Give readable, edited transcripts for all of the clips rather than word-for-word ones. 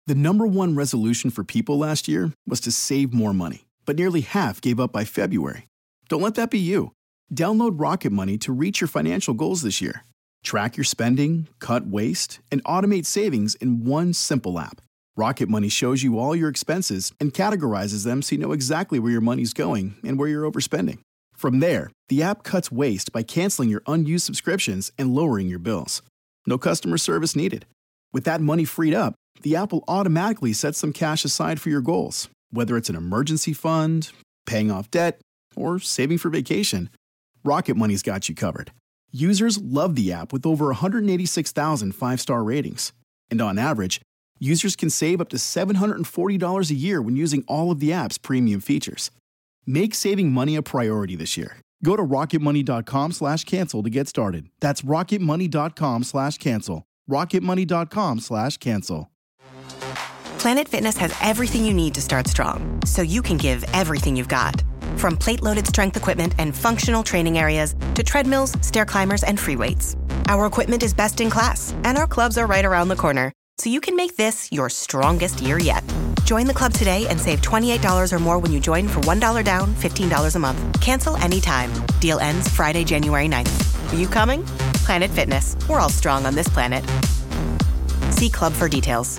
The number one resolution for people last year was to save more money, but nearly half gave up by February. Don't let that be you. Download Rocket Money to reach your financial goals this year. Track your spending, cut waste, and automate savings in one simple app. Rocket Money shows you all your expenses and categorizes them so you know exactly where your money's going and where you're overspending. From there, the app cuts waste by canceling your unused subscriptions and lowering your bills. No customer service needed. With that money freed up, the app will automatically set some cash aside for your goals, whether it's an emergency fund, paying off debt, or saving for vacation. Rocket Money's got you covered. Users love the app with over 186,000 five-star ratings. And on average, users can save up to $740 a year when using all of the app's premium features. Make saving money a priority this year. Go to rocketmoney.com/cancel to get started. That's rocketmoney.com/cancel. rocketmoney.com/cancel. Planet Fitness has everything you need to start strong, so you can give everything you've got. From plate-loaded strength equipment and functional training areas to treadmills, stair climbers, and free weights. Our equipment is best in class, and our clubs are right around the corner, so you can make this your strongest year yet. Join the club today and save $28 or more when you join for $1 down, $15 a month. Cancel anytime. Deal ends Friday, January 9th. Are you coming? Planet Fitness. We're all strong on this planet. See club for details.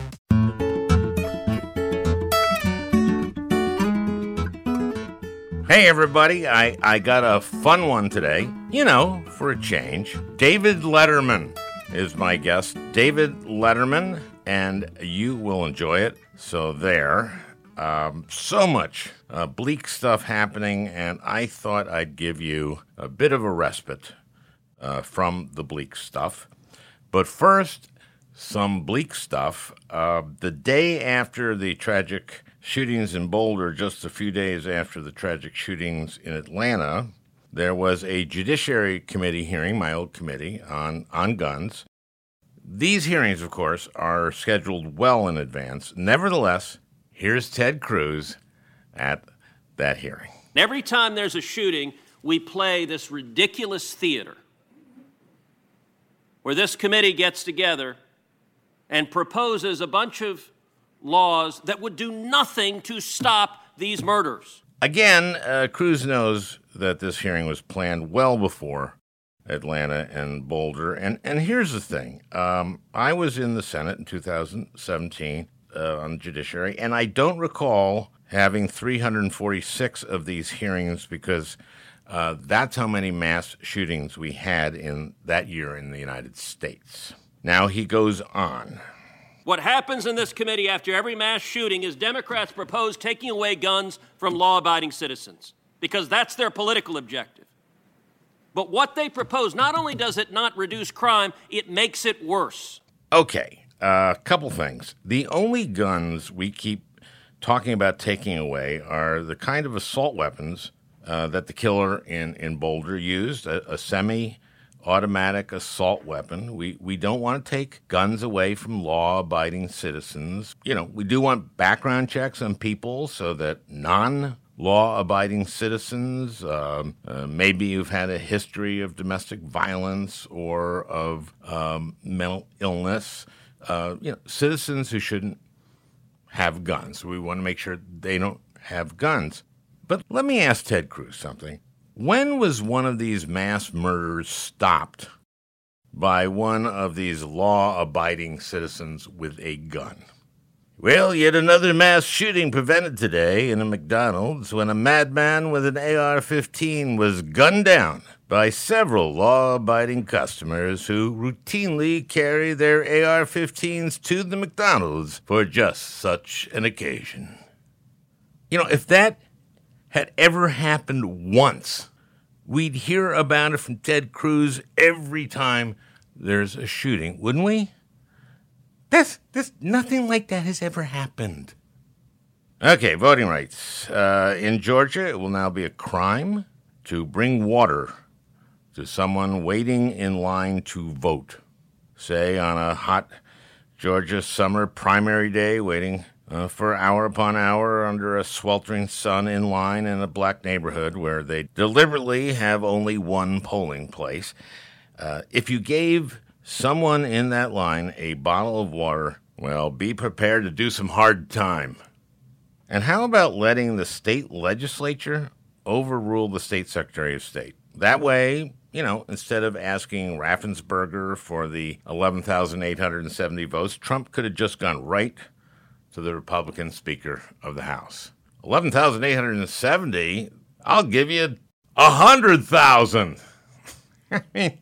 Hey, everybody. I got a fun one today. You know, for a change. David Letterman is my guest. David Letterman, and you will enjoy it. So there. So much bleak stuff happening, and I thought I'd give you a bit of a respite from the bleak stuff. But first, some bleak stuff. The day after the tragic shootings in Boulder, just a few days after the tragic shootings in Atlanta, there was a Judiciary Committee hearing, my old committee, on guns. These hearings, of course, are scheduled well in advance. Nevertheless, here's Ted Cruz at that hearing. Every time there's a shooting, we play this ridiculous theater where this committee gets together and proposes a bunch of laws that would do nothing to stop these murders. Again, Cruz knows that this hearing was planned well before Atlanta and Boulder. And here's the thing. I was in the Senate in 2017 on the Judiciary, and I don't recall having 346 of these hearings because that's how many mass shootings we had in that year in the United States. Now he goes on. What happens in this committee after every mass shooting is Democrats propose taking away guns from law-abiding citizens because that's their political objective. But what they propose, not only does it not reduce crime, it makes it worse. Okay, a couple things. The only guns we keep talking about taking away are the kind of assault weapons that the killer in Boulder used, a semi-automatic assault weapon. We don't want to take guns away from law-abiding citizens. You know, we do want background checks on people so that non-law-abiding citizens, maybe you've had a history of domestic violence or of mental illness, citizens who shouldn't have guns. We want to make sure they don't have guns. But let me ask Ted Cruz something. When was one of these mass murders stopped by one of these law-abiding citizens with a gun? Well, yet another mass shooting prevented today in a McDonald's when a madman with an AR-15 was gunned down by several law-abiding customers who routinely carry their AR-15s to the McDonald's for just such an occasion. You know, if that had ever happened once, we'd hear about it from Ted Cruz every time there's a shooting, wouldn't we? Nothing like that has ever happened. Okay, voting rights. In Georgia, it will now be a crime to bring water to someone waiting in line to vote. Say on a hot Georgia summer primary day, waiting for hour upon hour under a sweltering sun in line in a black neighborhood where they deliberately have only one polling place. If you gave someone in that line a bottle of water Well, be prepared to do some hard time. And how about letting the state legislature overrule the state secretary of state? That way, instead of asking Raffensperger for the 11,870 votes, Trump could have just gone right to the Republican Speaker of the House. 11,870? I'll give you 100,000. I mean,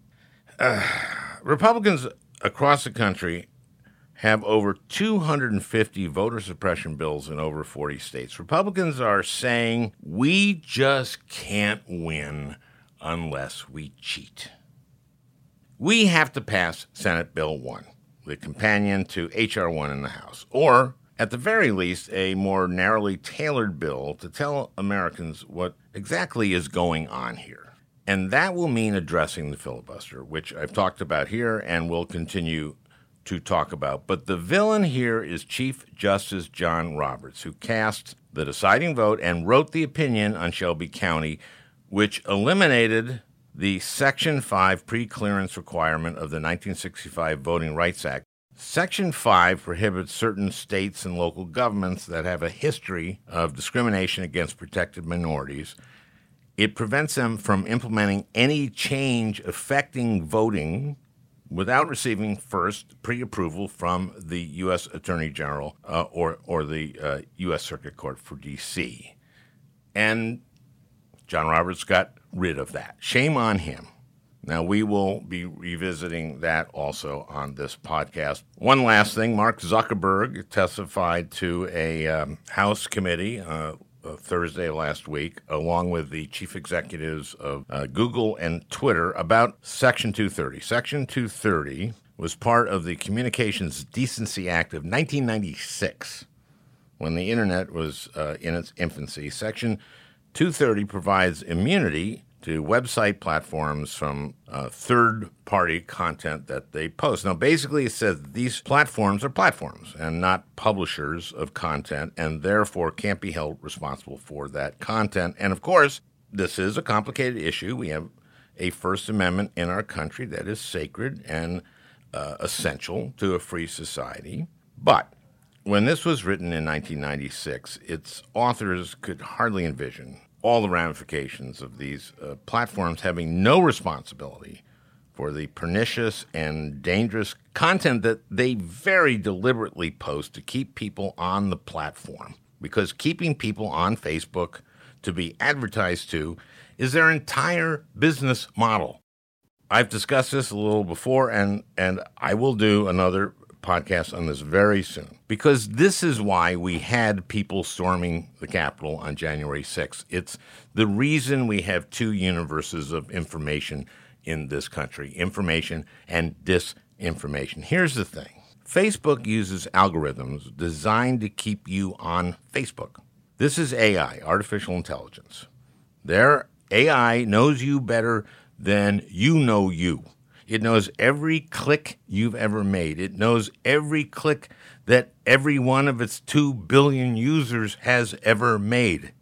Republicans across the country have over 250 voter suppression bills in over 40 states. Republicans are saying we just can't win unless we cheat. We have to pass Senate Bill 1, the companion to H.R. 1 in the House, or at the very least, a more narrowly tailored bill to tell Americans what exactly is going on here. And that will mean addressing the filibuster, which I've talked about here and will continue to talk about. But the villain here is Chief Justice John Roberts, who cast the deciding vote and wrote the opinion on Shelby County, which eliminated the Section 5 pre-clearance requirement of the 1965 Voting Rights Act. Section 5 prohibits certain states and local governments that have a history of discrimination against protected minorities. It prevents them from implementing any change affecting voting without receiving first pre-approval from the U.S. Attorney General or the U.S. Circuit Court for D.C. And John Roberts got rid of that. Shame on him. Now, we will be revisiting that also on this podcast. One last thing, Mark Zuckerberg testified to a House committee Thursday last week, along with the chief executives of Google and Twitter, about Section 230. Section 230 was part of the Communications Decency Act of 1996, when the Internet was in its infancy. Section 230 provides immunity to website platforms from third-party content that they post. Now, basically, it says these platforms are platforms and not publishers of content, and therefore can't be held responsible for that content. And, of course, this is a complicated issue. We have a First Amendment in our country that is sacred and essential to a free society. But when this was written in 1996, its authors could hardly envision all the ramifications of these platforms having no responsibility for the pernicious and dangerous content that they very deliberately post to keep people on the platform. Because keeping people on Facebook to be advertised to is their entire business model. I've discussed this a little before, and I will do another podcast on this very soon, because this is why we had people storming the Capitol on January 6th. It's the reason we have two universes of information in this country, information and disinformation. Here's the thing. Facebook uses algorithms designed to keep you on Facebook. This is AI, artificial intelligence. Their AI knows you better than you know you. It knows every click you've ever made. It knows every click that every one of its 2 billion users has ever made.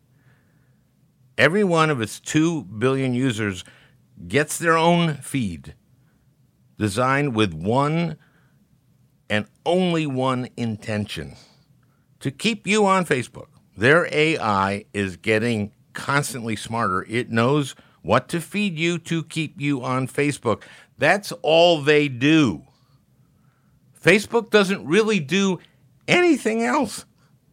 Every one of its 2 billion users gets their own feed, designed with one and only one intention: to keep you on Facebook. Their AI is getting constantly smarter. It knows what to feed you to keep you on Facebook. That's all they do. Facebook doesn't really do anything else.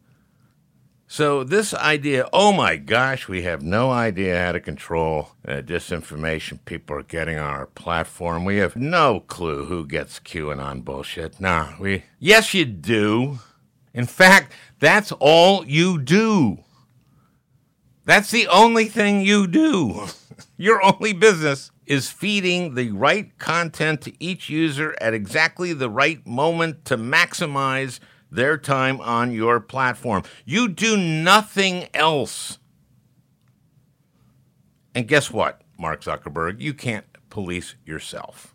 So this idea, oh my gosh, we have no idea how to control disinformation people are getting on our platform. We have no clue who gets QAnon bullshit. Yes, you do. In fact, that's all you do. That's the only thing you do. Your only business is feeding the right content to each user at exactly the right moment to maximize their time on your platform. You do nothing else. And guess what, Mark Zuckerberg? You can't police yourself.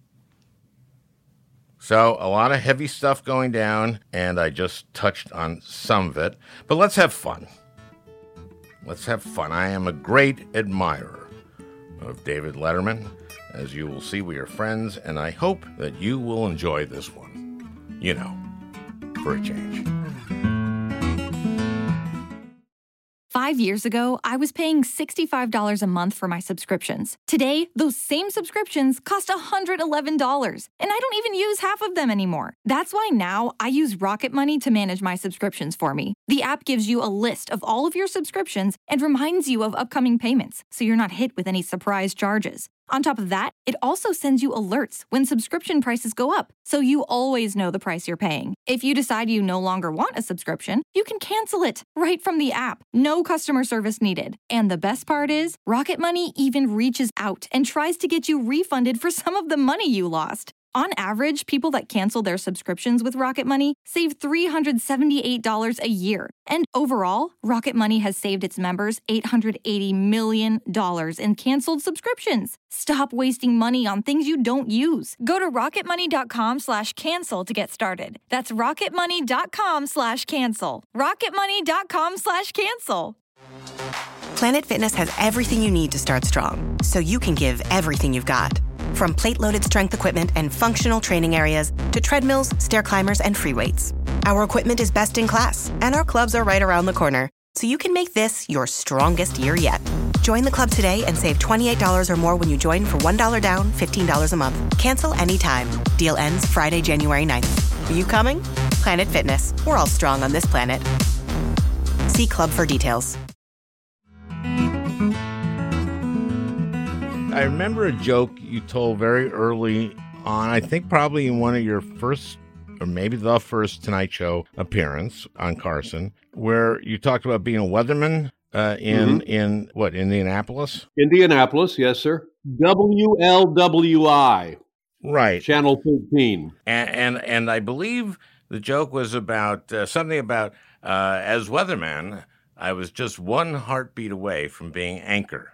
So a lot of heavy stuff going down, and I just touched on some of it. But let's have fun. Let's have fun. I am a great admirer of David Letterman. As you will see, we are friends, and I hope that you will enjoy this one. for a change. 5 years ago, I was paying $65 a month for my subscriptions. Today, those same subscriptions cost $111, and I don't even use half of them anymore. That's why now I use Rocket Money to manage my subscriptions for me. The app gives you a list of all of your subscriptions and reminds you of upcoming payments, so you're not hit with any surprise charges. On top of that, it also sends you alerts when subscription prices go up, so you always know the price you're paying. If you decide you no longer want a subscription, you can cancel it right from the app. No customer service needed. And the best part is, Rocket Money even reaches out and tries to get you refunded for some of the money you lost. On average, people that cancel their subscriptions with Rocket Money save $378 a year. And overall, Rocket Money has saved its members $880 million in canceled subscriptions. Stop wasting money on things you don't use. Go to rocketmoney.com/cancel to get started. That's rocketmoney.com/cancel. rocketmoney.com/cancel. Planet Fitness has everything you need to start strong, so you can give everything you've got. From plate-loaded strength equipment and functional training areas to treadmills, stair climbers, and free weights. Our equipment is best in class, and our clubs are right around the corner, so you can make this your strongest year yet. Join the club today and save $28 or more when you join for $1 down, $15 a month. Cancel anytime. Deal ends Friday, January 9th. Are you coming? Planet Fitness. We're all strong on this planet. See club for details. I remember a joke you told very early on, I think probably in one of your first, or maybe the first Tonight Show appearance on Carson, where you talked about being a weatherman in what, Indianapolis? Indianapolis, yes, sir. WLWI. Right. Channel 13. And I believe the joke was about something about, as weatherman, I was just one heartbeat away from being anchor.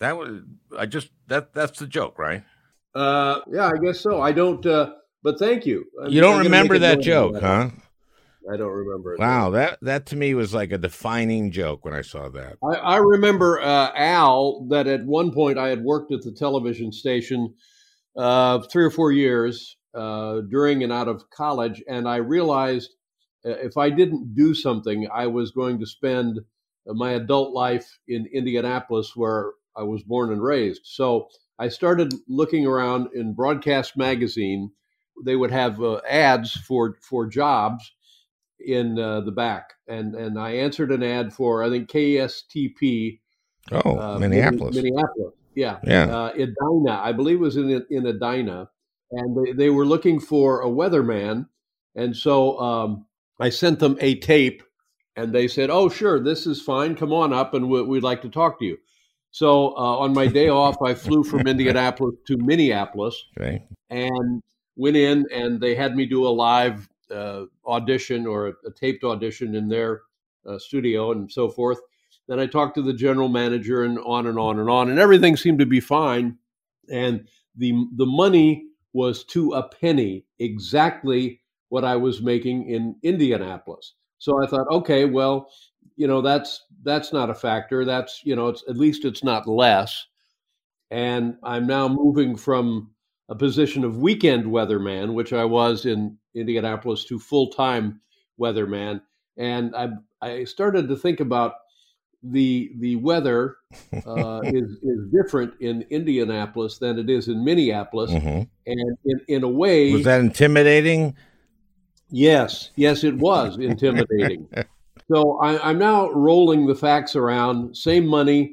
That's the joke, right? Yeah, I guess so. I don't, but thank you. You don't remember that joke, huh? I don't remember it. Wow, that to me was like a defining joke when I saw that. I remember, Al, that at one point I had worked at the television station 3 or 4 years during and out of college, and I realized if I didn't do something, I was going to spend my adult life in Indianapolis, where I was born and raised. So I started looking around in Broadcast Magazine. They would have ads for jobs in the back. And I answered an ad for, I think, KSTP. Minneapolis. Minneapolis, yeah. Yeah. Edina, I believe it was in Edina. And they were looking for a weatherman. And so I sent them a tape, and they said, oh, sure, this is fine. Come on up, and we'd like to talk to you. So on my day off, I flew from Indianapolis to Minneapolis, okay, and went in, and they had me do a live audition or a taped audition in their studio and so forth. Then I talked to the general manager, and on and on and on, and everything seemed to be fine. And the money was to a penny exactly what I was making in Indianapolis. So I thought, okay, well, that's not a factor. That's, it's at least it's not less. And I'm now moving from a position of weekend weatherman, which I was in Indianapolis, to full-time weatherman. And I started to think about the weather is different in Indianapolis than it is in Minneapolis. Mm-hmm. And in a way... Was that intimidating? Yes, it was intimidating. So I'm now rolling the facts around. Same money.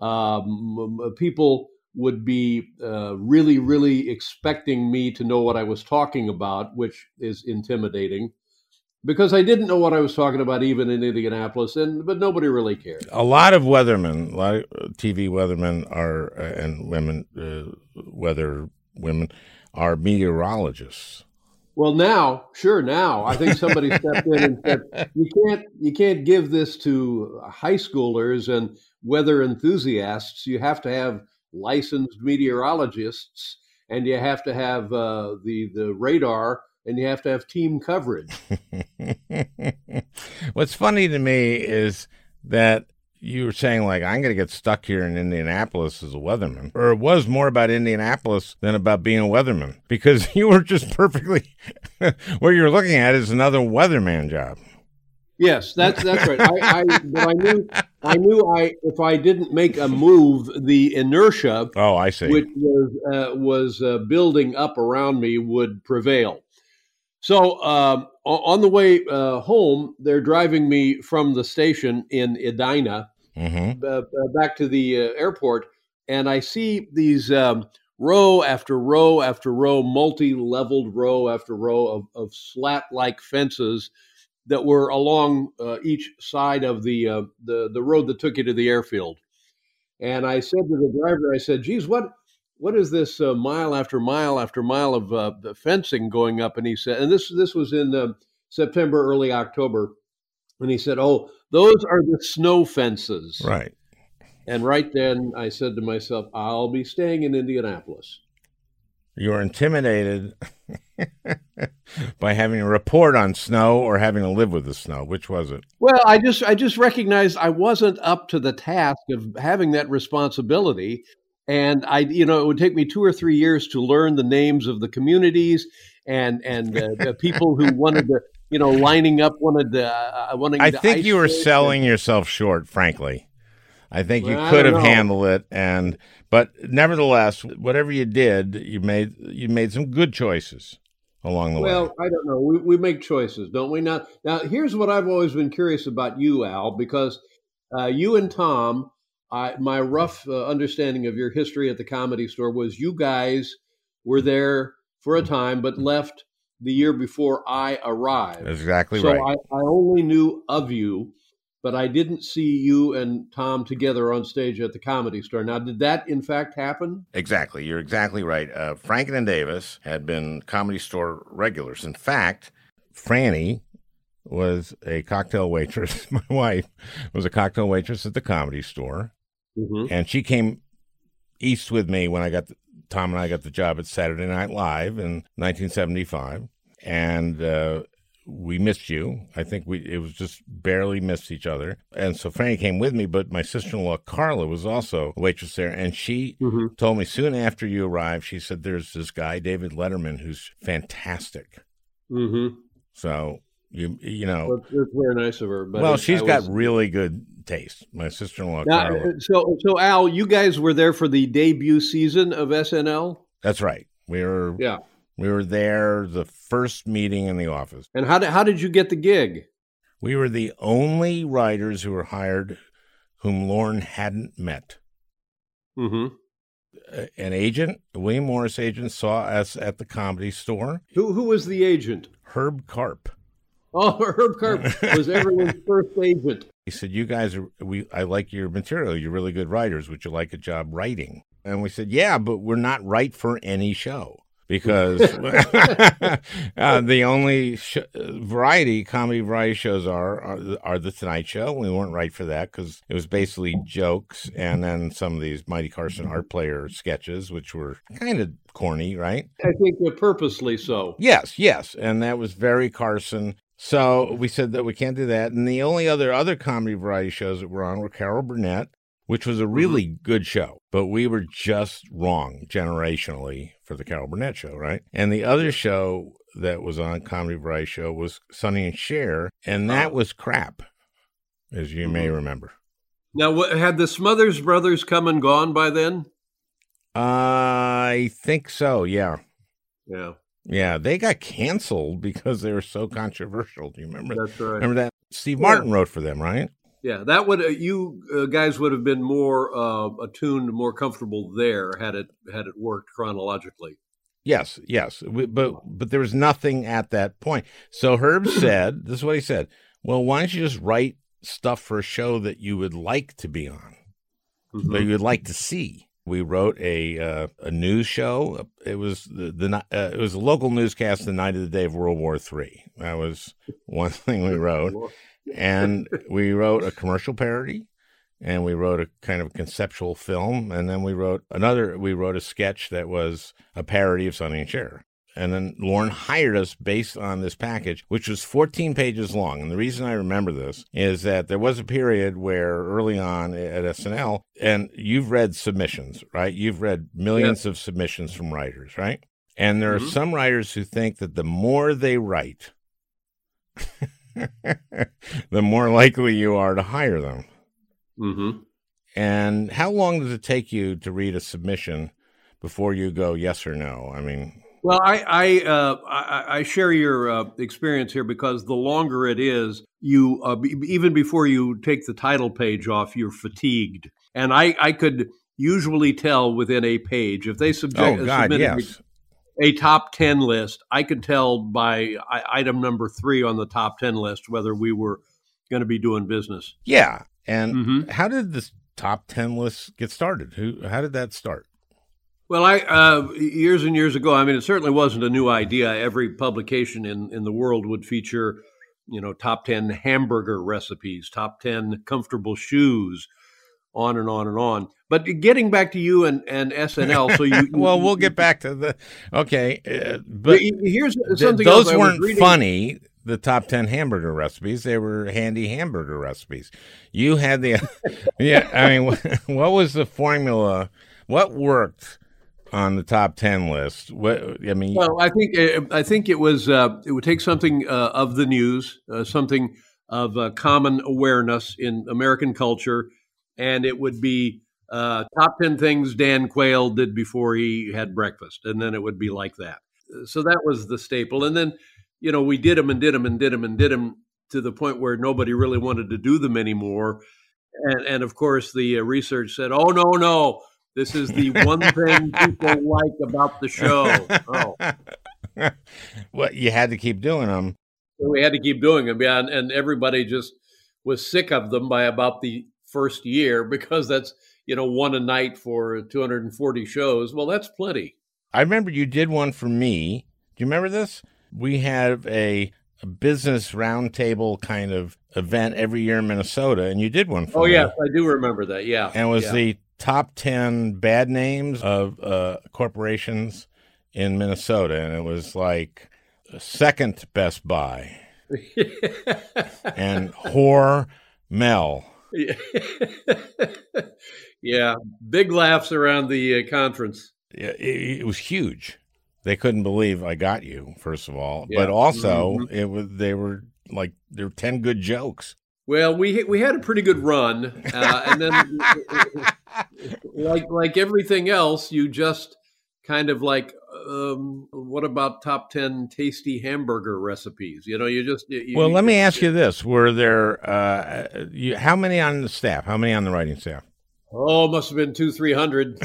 People would be really, really expecting me to know what I was talking about, which is intimidating, because I didn't know what I was talking about even in Indianapolis, but nobody really cared. A lot of weathermen, a lot of TV weathermen are and women, weather women are meteorologists. Well, now I think somebody stepped in and said, you can't give this to high schoolers and weather enthusiasts. You have to have licensed meteorologists, and you have to have the radar, and you have to have team coverage. What's funny to me is that you were saying, like, I'm going to get stuck here in Indianapolis as a weatherman. Or it was more about Indianapolis than about being a weatherman. Because you were just perfectly, what you're looking at is another weatherman job. Yes, that's right. I knew if I didn't make a move, the inertia, Oh, I see. which was building up around me, would prevail. So on the way home, they're driving me from the station in Edina back to the airport, and I see these row after row after row, multi-leveled row after row of slat-like fences that were along each side of the road that took you to the airfield. And I said to the driver, I said, geez, what is this mile after mile after mile of the fencing going up? And he said, and this was in September, early October. And he said, oh, those are the snow fences. Right. And right then I said to myself, I'll be staying in Indianapolis. You were intimidated by having a report on snow or having to live with the snow. Which was it? Well, I just recognized I wasn't up to the task of having that responsibility. And it would take me 2 or 3 years to learn the names of the communities and the people who wanted to, lining up wanting. I think you were selling yourself short, frankly. I think you could have handled it, but nevertheless, whatever you did, you made some good choices along the way. Well, I don't know. We make choices, don't we? Now, here's what I've always been curious about you, Al, because you and Tom, my rough understanding of your history at the Comedy Store was you guys were there for a time, but left the year before I arrived. That's exactly right. So I only knew of you, but I didn't see you and Tom together on stage at the Comedy Store. Now, did that in fact happen? Exactly. You're exactly right. Franken and Davis had been Comedy Store regulars. In fact, Franny was a cocktail waitress. My wife was a cocktail waitress at the Comedy Store. Mm-hmm. And she came east with me when Tom and I got the job at Saturday Night Live in 1975. And we missed you. I think it was just barely missed each other. And so Franny came with me, but my sister-in-law, Carla, was also a waitress there. And she told me soon after you arrived, she said, there's this guy, David Letterman, who's fantastic. Mm-hmm. So, you know. It's very nice of her. But well, she's got really good taste, my sister-in-law, Carla. So, Al, you guys were there for the debut season of SNL? That's right. We were there the first meeting in the office. And how did you get the gig? We were the only writers who were hired whom Lorne hadn't met. Mm-hmm. An agent, a William Morris agent, saw us at the Comedy Store. Who was the agent? Herb Karp. Oh, Herb Karp was everyone's first agent. He said, you guys, I like your material. You're really good writers. Would you like a job writing? And we said, yeah, but we're not right for any show. Because the only comedy variety shows are the Tonight Show. We weren't right for that because it was basically jokes and then some of these Mighty Carson art player sketches, which were kind of corny, right? I think purposely so. Yes. And that was very Carson. So we said that we can't do that. And the only other comedy variety shows that were on were Carol Burnett, which was a really good show, but we were just wrong generationally for the Carol Burnett show, right? And the other show that was on Comedy Variety Show was Sonny and Cher, and that was crap, as you may remember. Now, had the Smothers Brothers come and gone by then? I think so, yeah. Yeah. Yeah, they got canceled because they were so controversial. Do you remember? That's right. Remember that? Steve Martin wrote for them, right? Yeah, that would you guys would have been more attuned, more comfortable there had it worked chronologically. Yes, but there was nothing at that point. So Herb said, "This is what he said. Well, why don't you just write stuff for a show that you would like to be on, that you would like to see?" We wrote a news show. It was it was a local newscast the night of the day of World War III. That was one thing we wrote. And we wrote a commercial parody, and we wrote a kind of conceptual film, and then we wrote a sketch that was a parody of Sonny and Cher. And then Lorne hired us based on this package, which was 14 pages long. And the reason I remember this is that there was a period where early on at SNL, and you've read submissions, right? You've read millions of submissions from writers, right? And there are some writers who think that the more they write, the more likely you are to hire them. Mm-hmm. And how long does it take you to read a submission before you go yes or no? I mean... Well, I share your experience here, because the longer it is, you even before you take the title page off, you're fatigued. And I could usually tell within a page if they submitted a top 10 list. I could tell by item number 3 on the top 10 list whether we were going to be doing business. Yeah, and how did this top 10 list get started? How did that start? Well, years and years ago, I mean, it certainly wasn't a new idea. Every publication in the world would feature, top 10 hamburger recipes, top 10 comfortable shoes, on and on and on. But getting back to you and SNL, so you well, we'll get back to the but here's something those else weren't funny. The top 10 hamburger recipes, they were handy hamburger recipes. You had the I mean, what was the formula? What worked on the top 10 list? Well, I think it was it would take something of the news, something of common awareness in American culture, and it would be top 10 things Dan Quayle did before he had breakfast, and then it would be like that. So that was the staple, and then we did them and did them and did them and did them to the point where nobody really wanted to do them anymore, and of course the research said, "Oh no. This is the one thing people like about the show." Oh. Well, you had to keep doing them. We had to keep doing them, yeah, and everybody just was sick of them by about the first year, because that's, one a night for 240 shows. Well, that's plenty. I remember you did one for me. Do you remember this? We have a business roundtable kind of event every year in Minnesota, and you did one for me. Oh, yes, I do remember that, yeah. And it was the top 10 bad names of corporations in Minnesota, and it was like second Best Buy and Hormel. Yeah, big laughs around the conference. It was huge. They couldn't believe I got you, first of all, but also they were 10 good jokes. Well, we had a pretty good run, and then like everything else, you just kind of what about top 10 tasty hamburger recipes? Well, let me ask you this: were there how many on the staff? How many on the writing staff? Oh, must have been 200-300.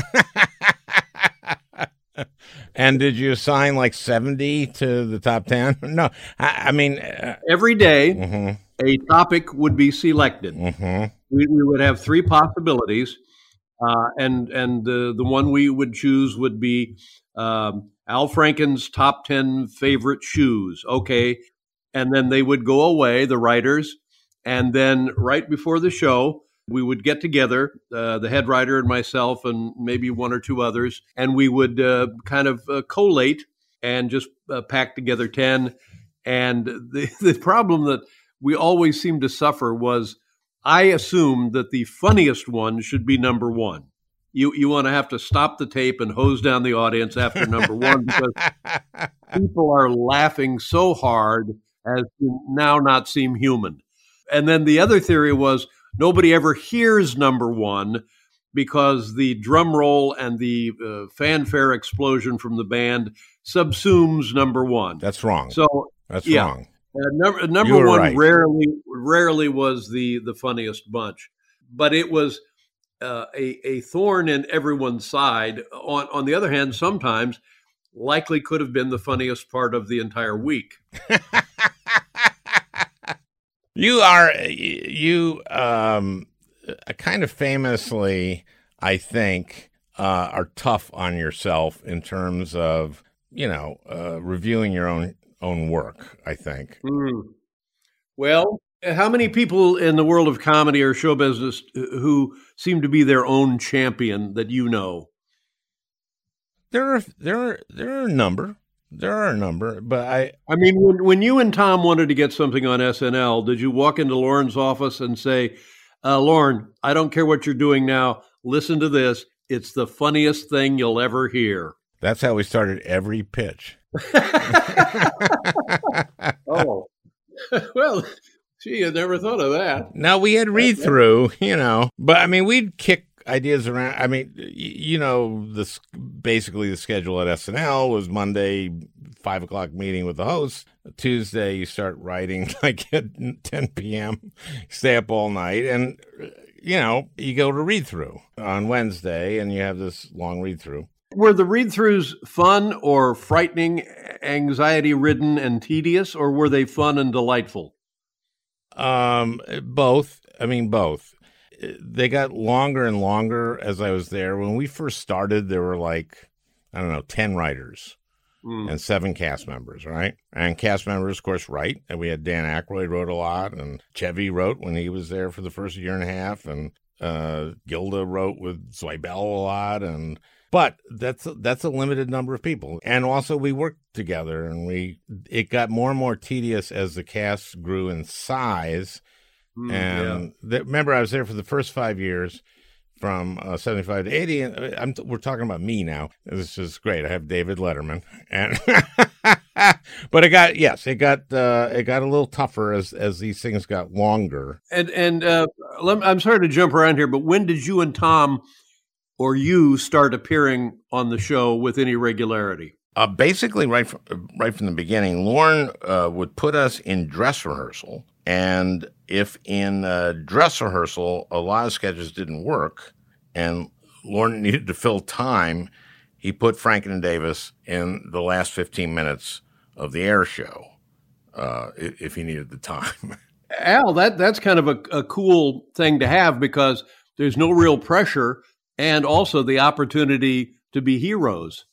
And did you assign 70 to the top 10? No, I mean every day. A topic would be selected. We would have 3 possibilities, and the one we would choose would be Al Franken's top 10 favorite shoes. Okay, and then they would go away, the writers, and then right before the show, we would get together, the head writer and myself and maybe 1 or 2 others, and we would kind of collate and just pack together 10. And the problem that we always seemed to suffer was I assumed that the funniest one should be number 1. You want to have to stop the tape and hose down the audience after number 1, because people are laughing so hard as to now not seem human. And then the other theory was nobody ever hears number 1, because the drum roll and the fanfare explosion from the band subsumes number 1. That's wrong. So that's wrong. Number 1 right. rarely was the funniest bunch, but it was a thorn in everyone's side. On the other hand, sometimes likely could have been the funniest part of the entire week. You kind of famously, I think, are tough on yourself in terms of, reviewing your own work, I think. Well, how many people in the world of comedy or show business who seem to be their own champion that you know? There are a number. There are a number, but I mean, when you and Tom wanted to get something on SNL, did you walk into Lorne's office and say, Lorne, I don't care what you're doing now. Listen to this. It's the funniest thing you'll ever hear. That's how we started every pitch. Oh, well, gee, I never thought of that. Now, we had read through, but I mean, we'd kick ideas around. I mean, basically the schedule at SNL was Monday, 5 o'clock meeting with the host. Tuesday, you start writing like at 10 p.m., stay up all night, and, you go to read through on Wednesday, and you have this long read through. Were the read-throughs fun or frightening, anxiety-ridden, and tedious, or were they fun and delightful? Both. I mean, both. They got longer and longer as I was there. When we first started, there were 10 writers and 7 cast members, right? And cast members, of course, write. And we had Dan Aykroyd wrote a lot, and Chevy wrote when he was there for the first year and a half, and Gilda wrote with Zweibel a lot, but that's a limited number of people. And also we worked together, and it got more and more tedious as the cast grew in size. Remember, I was there for the first 5 years, from 75 to 80, and we're talking about me now. This is great. I have David Letterman, and but it got a little tougher as these things got longer. And I'm sorry to jump around here, but when did you and Tom or you start appearing on the show with any regularity? Basically, right from the beginning, Lorne would put us in dress rehearsal, and if in dress rehearsal a lot of sketches didn't work, and Lorne needed to fill time, he put Franken and Davis in the last 15 minutes of the air show, if he needed the time. Al, that's kind of a cool thing to have, because there's no real pressure, and also the opportunity to be heroes.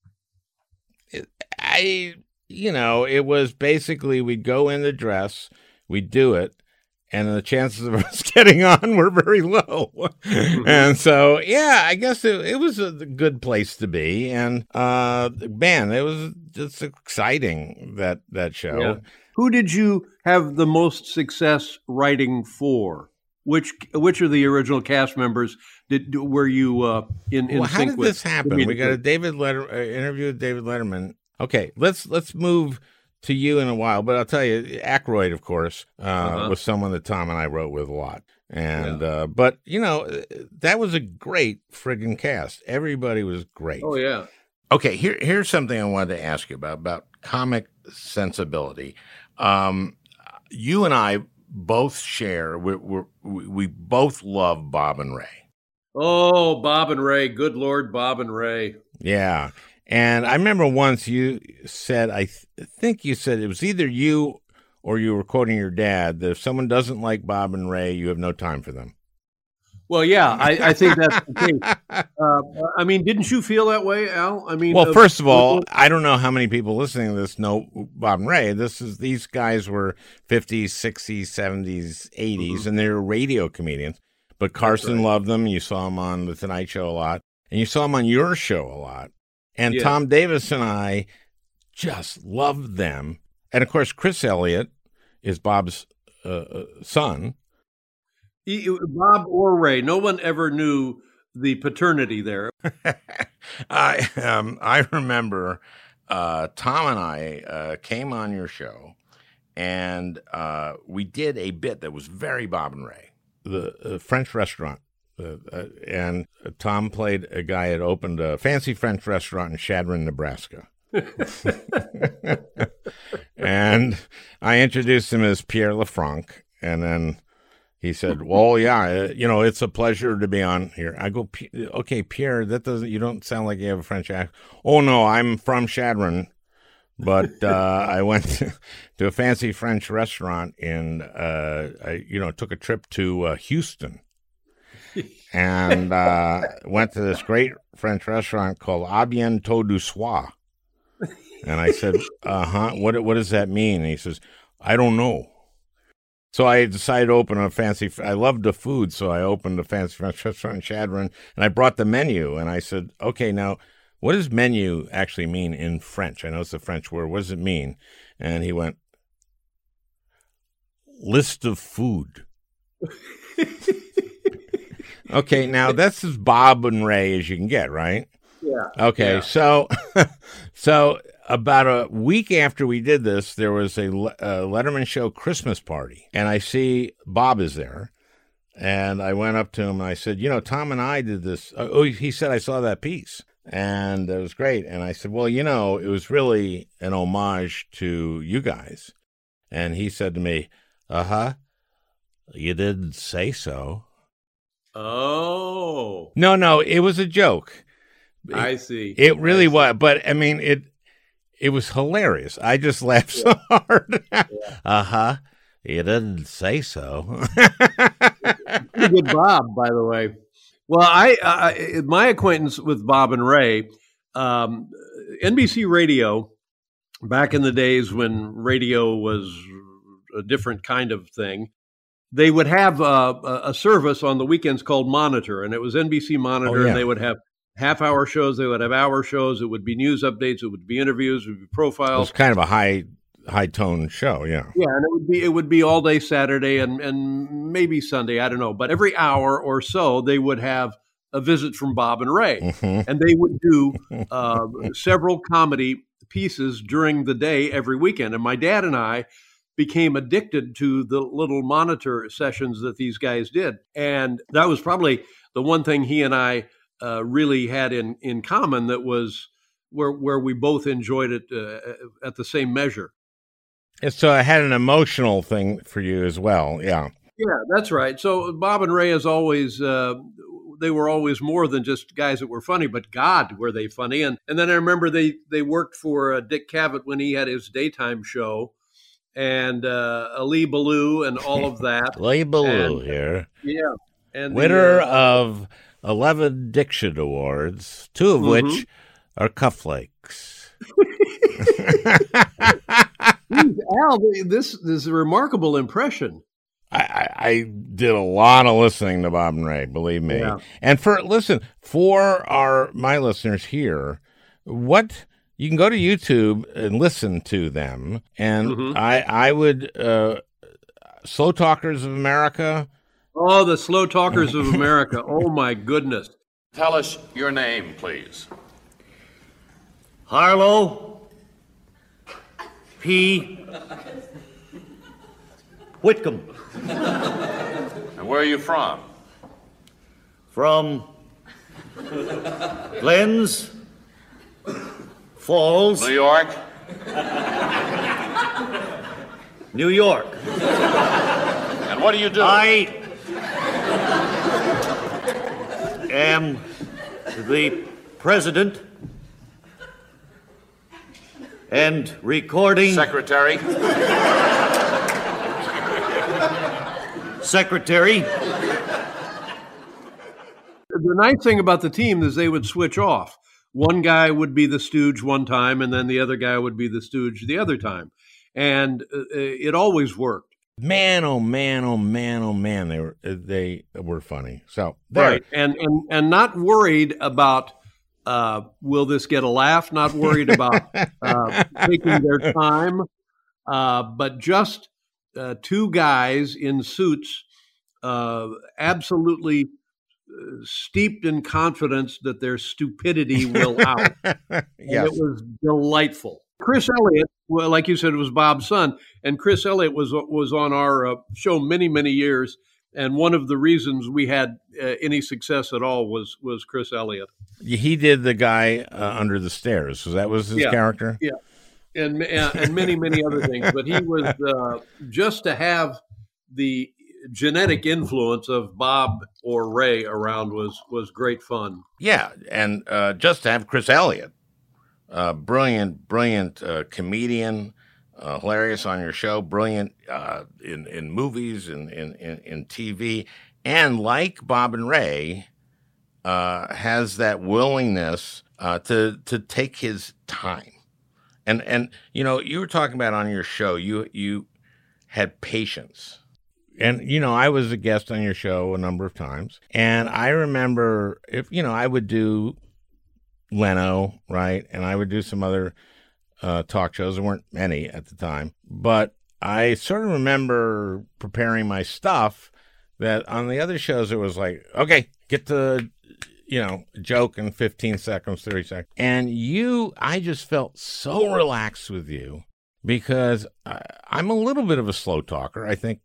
It was basically we'd go in the dress, we'd do it, and the chances of us getting on were very low. Mm-hmm. And so, I guess it was a good place to be. And, man, it was just exciting, that show. Yeah. Who did you have the most success writing for? Which of the original cast members were you in sync with? How did this happen? We got a interview with David Letterman. Okay, let's move to you in a while, but I'll tell you, Aykroyd, of course, was someone that Tom and I wrote with a lot. And but that was a great friggin' cast. Everybody was great. Oh yeah. Okay, here's something I wanted to ask you about comic sensibility. You and I both share. We both love Bob and Ray. Oh, Bob and Ray! Good Lord, Bob and Ray! Yeah, and I remember once you said, I think you said it was either you or you were quoting your dad, that if someone doesn't like Bob and Ray, you have no time for them. Well, yeah, I think that's the case. I mean, didn't you feel that way, Al? I mean, well, first of all, I don't know how many people listening to this know Bob and Ray. These guys were 50s, 60s, 70s, 80s, and they were radio comedians. But Carson loved them. You saw them on The Tonight Show a lot, and you saw them on your show a lot. And Tom Davis and I just loved them. And, of course, Chris Elliott is Bob's son. Bob or Ray, no one ever knew the paternity there. I remember Tom and I came on your show, and we did a bit that was very Bob and Ray, the French restaurant. And Tom played a guy that opened a fancy French restaurant in Chadron, Nebraska. And I introduced him as Pierre Lafranc, and then he said, well, yeah, it's a pleasure to be on here. I go, okay, Pierre, you don't sound like you have a French accent. Oh, no, I'm from Chadron, but I went to a fancy French restaurant I took a trip to Houston and went to this great French restaurant called Abiento du Soir. And I said, what does that mean? And he says, I don't know. So I decided to open I loved the food, so I opened a fancy French restaurant in Chadron, and I brought the menu, and I said, okay, now, what does menu actually mean in French? I know it's a French word. What does it mean? And he went, list of food. Okay, now that's as Bob and Ray as you can get, right? Yeah. Okay, yeah. so about a week after we did this, there was a Letterman Show Christmas party, and I see Bob is there, and I went up to him and I said, Tom and I did this. Oh, he said, I saw that piece, and it was great. And I said, well, it was really an homage to you guys. And he said to me, you didn't say so. Oh. No, it was a joke. I see. It really was, but I mean, it was hilarious. I just laughed so hard. Yeah. You didn't say so. Pretty good Bob, by the way. Well, I my acquaintance with Bob and Ray, NBC Radio, back in the days when radio was a different kind of thing, they would have a service on the weekends called Monitor, and it was NBC Monitor, and they would have half-hour shows, they would have hour shows, it would be news updates, it would be interviews, it would be profiles. It was kind of a high-tone show, yeah. Yeah, and it would be all day Saturday and maybe Sunday, I don't know. But every hour or so, they would have a visit from Bob and Ray, and they would do several comedy pieces during the day every weekend. And my dad and I became addicted to the little Monitor sessions that these guys did. And that was probably the one thing he and I really had in common, that was where we both enjoyed it at the same measure. And so I had an emotional thing for you as well, yeah. Yeah, that's right. So Bob and Ray, as always, they were always more than just guys that were funny, but God, were they funny. And then I remember they worked for Dick Cavett when he had his daytime show, and Ali Ballou and all of that. Ali Ballou here. Yeah. And winner of 11 Diction Awards, 2 of which are cufflinks. Al, this is a remarkable impression. I did a lot of listening to Bob and Ray, believe me. Yeah. And for my listeners here, you can go to YouTube and listen to them. And I would Slow Talkers of America. Oh, the Slow Talkers of America. Oh, my goodness. Tell us your name, please. Harlow P. Whitcomb. And where are you from? From Glens Falls, New York. New York. And what do you do? I am the president and recording secretary. The nice thing about the team is they would switch off. One guy would be the stooge one time, and then the other guy would be the stooge the other time. And it always worked. Man, oh man, oh man, oh man, they were funny. So there. Right, and not worried about will this get a laugh? Not worried about taking their time, but just 2 guys in suits, absolutely steeped in confidence that their stupidity will out. Yes. It was delightful. Chris Elliott, well, like you said, it was Bob's son, and Chris Elliott was on our show many, many years, and one of the reasons we had any success at all was Chris Elliott. He did the guy under the stairs, so that was his character? Yeah, and many, many other things, but he was, just to have the genetic influence of Bob or Ray around was great fun. Yeah, and just to have Chris Elliott, brilliant comedian, hilarious on your show, brilliant in movies and in TV, and like Bob and Ray, has that willingness to take his time. And you were talking about on your show, you had patience. And, I was a guest on your show a number of times. And I remember I would do Leno, right? And I would do some other talk shows. There weren't many at the time. But I sort of remember preparing my stuff that on the other shows it was like, okay, get the, joke in 15 seconds, 30 seconds. And I just felt so relaxed with you because I'm a little bit of a slow talker, I think.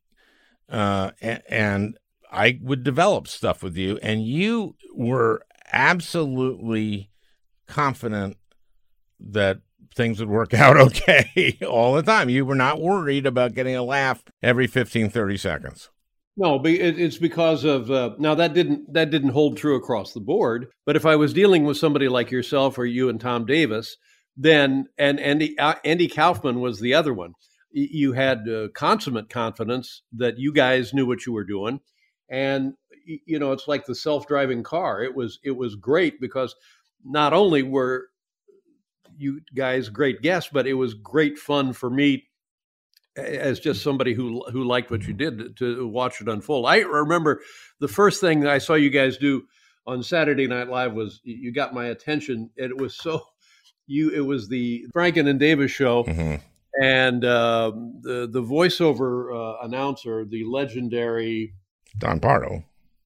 And I would develop stuff with you, and you were absolutely confident that things would work out okay all the time. You were not worried about getting a laugh every 15, 30 seconds. No, it's because of now that didn't hold true across the board. But if I was dealing with somebody like yourself or you and Tom Davis, then and Andy Kaufman was the other one. You had consummate confidence that you guys knew what you were doing, and it's like the self-driving car. It was great because not only were you guys great guests, but it was great fun for me as just somebody who liked what you did to watch it unfold. I remember the first thing that I saw you guys do on Saturday Night Live was you got my attention. It was it was the Franken and Davis show. Mm-hmm. And the voiceover announcer, the legendary Don Pardo,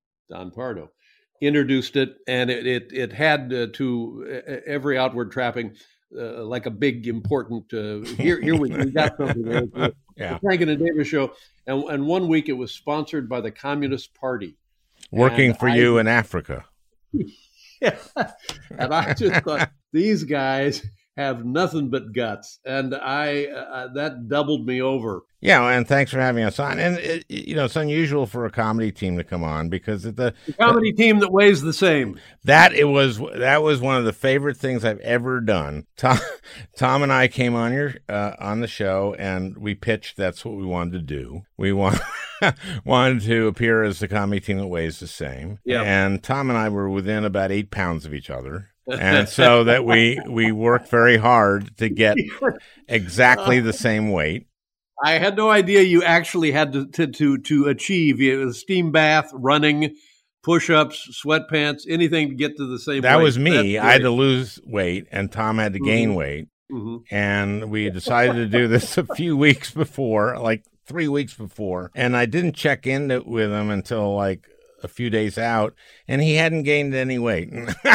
introduced it, and it had to every outward trapping like a big important. Here we got something. Yeah, the Franken and Davis show, and one week it was sponsored by the Communist Party, working for you in Africa. Yeah, and I just thought these guys have nothing but guts, and that doubled me over. Yeah, and thanks for having us on. And it's unusual for a comedy team to come on because the comedy team that weighs the same. That was one of the favorite things I've ever done. Tom and I came on on the show, and we pitched that's what we wanted to do. We wanted to appear as the comedy team that weighs the same. Yeah. And Tom and I were within about 8 pounds of each other. And so that we worked very hard to get exactly the same weight. I had no idea you actually had to achieve a steam bath, running, push-ups, sweatpants, anything to get to the same weight. That was me. I had to lose weight, and Tom had to gain weight. Mm-hmm. And we decided to do this a few weeks before, like 3 weeks before. And I didn't check in with him until like a few days out, and he hadn't gained any weight.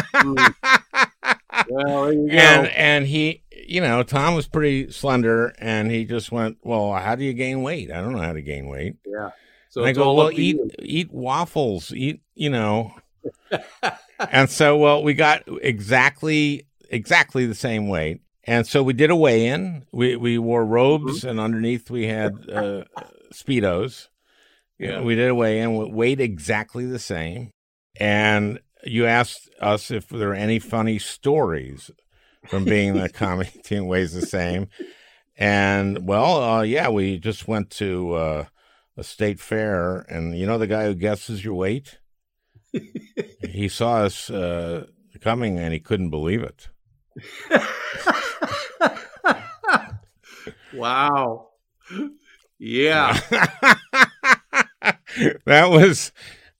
Well, there you go. And he, Tom was pretty slender, and he just went, well, how do you gain weight? I don't know how to gain weight. Yeah. So I go, well, eat waffles, And so, well, we got exactly the same weight. And so we did a weigh-in. We wore robes, mm-hmm. and underneath we had Speedos. Yeah. We did a weigh-in, weighed exactly the same. And you asked us if there are any funny stories from being the comedy team weighs the same. And, well, we just went to a state fair, and the guy who guesses your weight? He saw us coming, and he couldn't believe it. Wow. Yeah. That was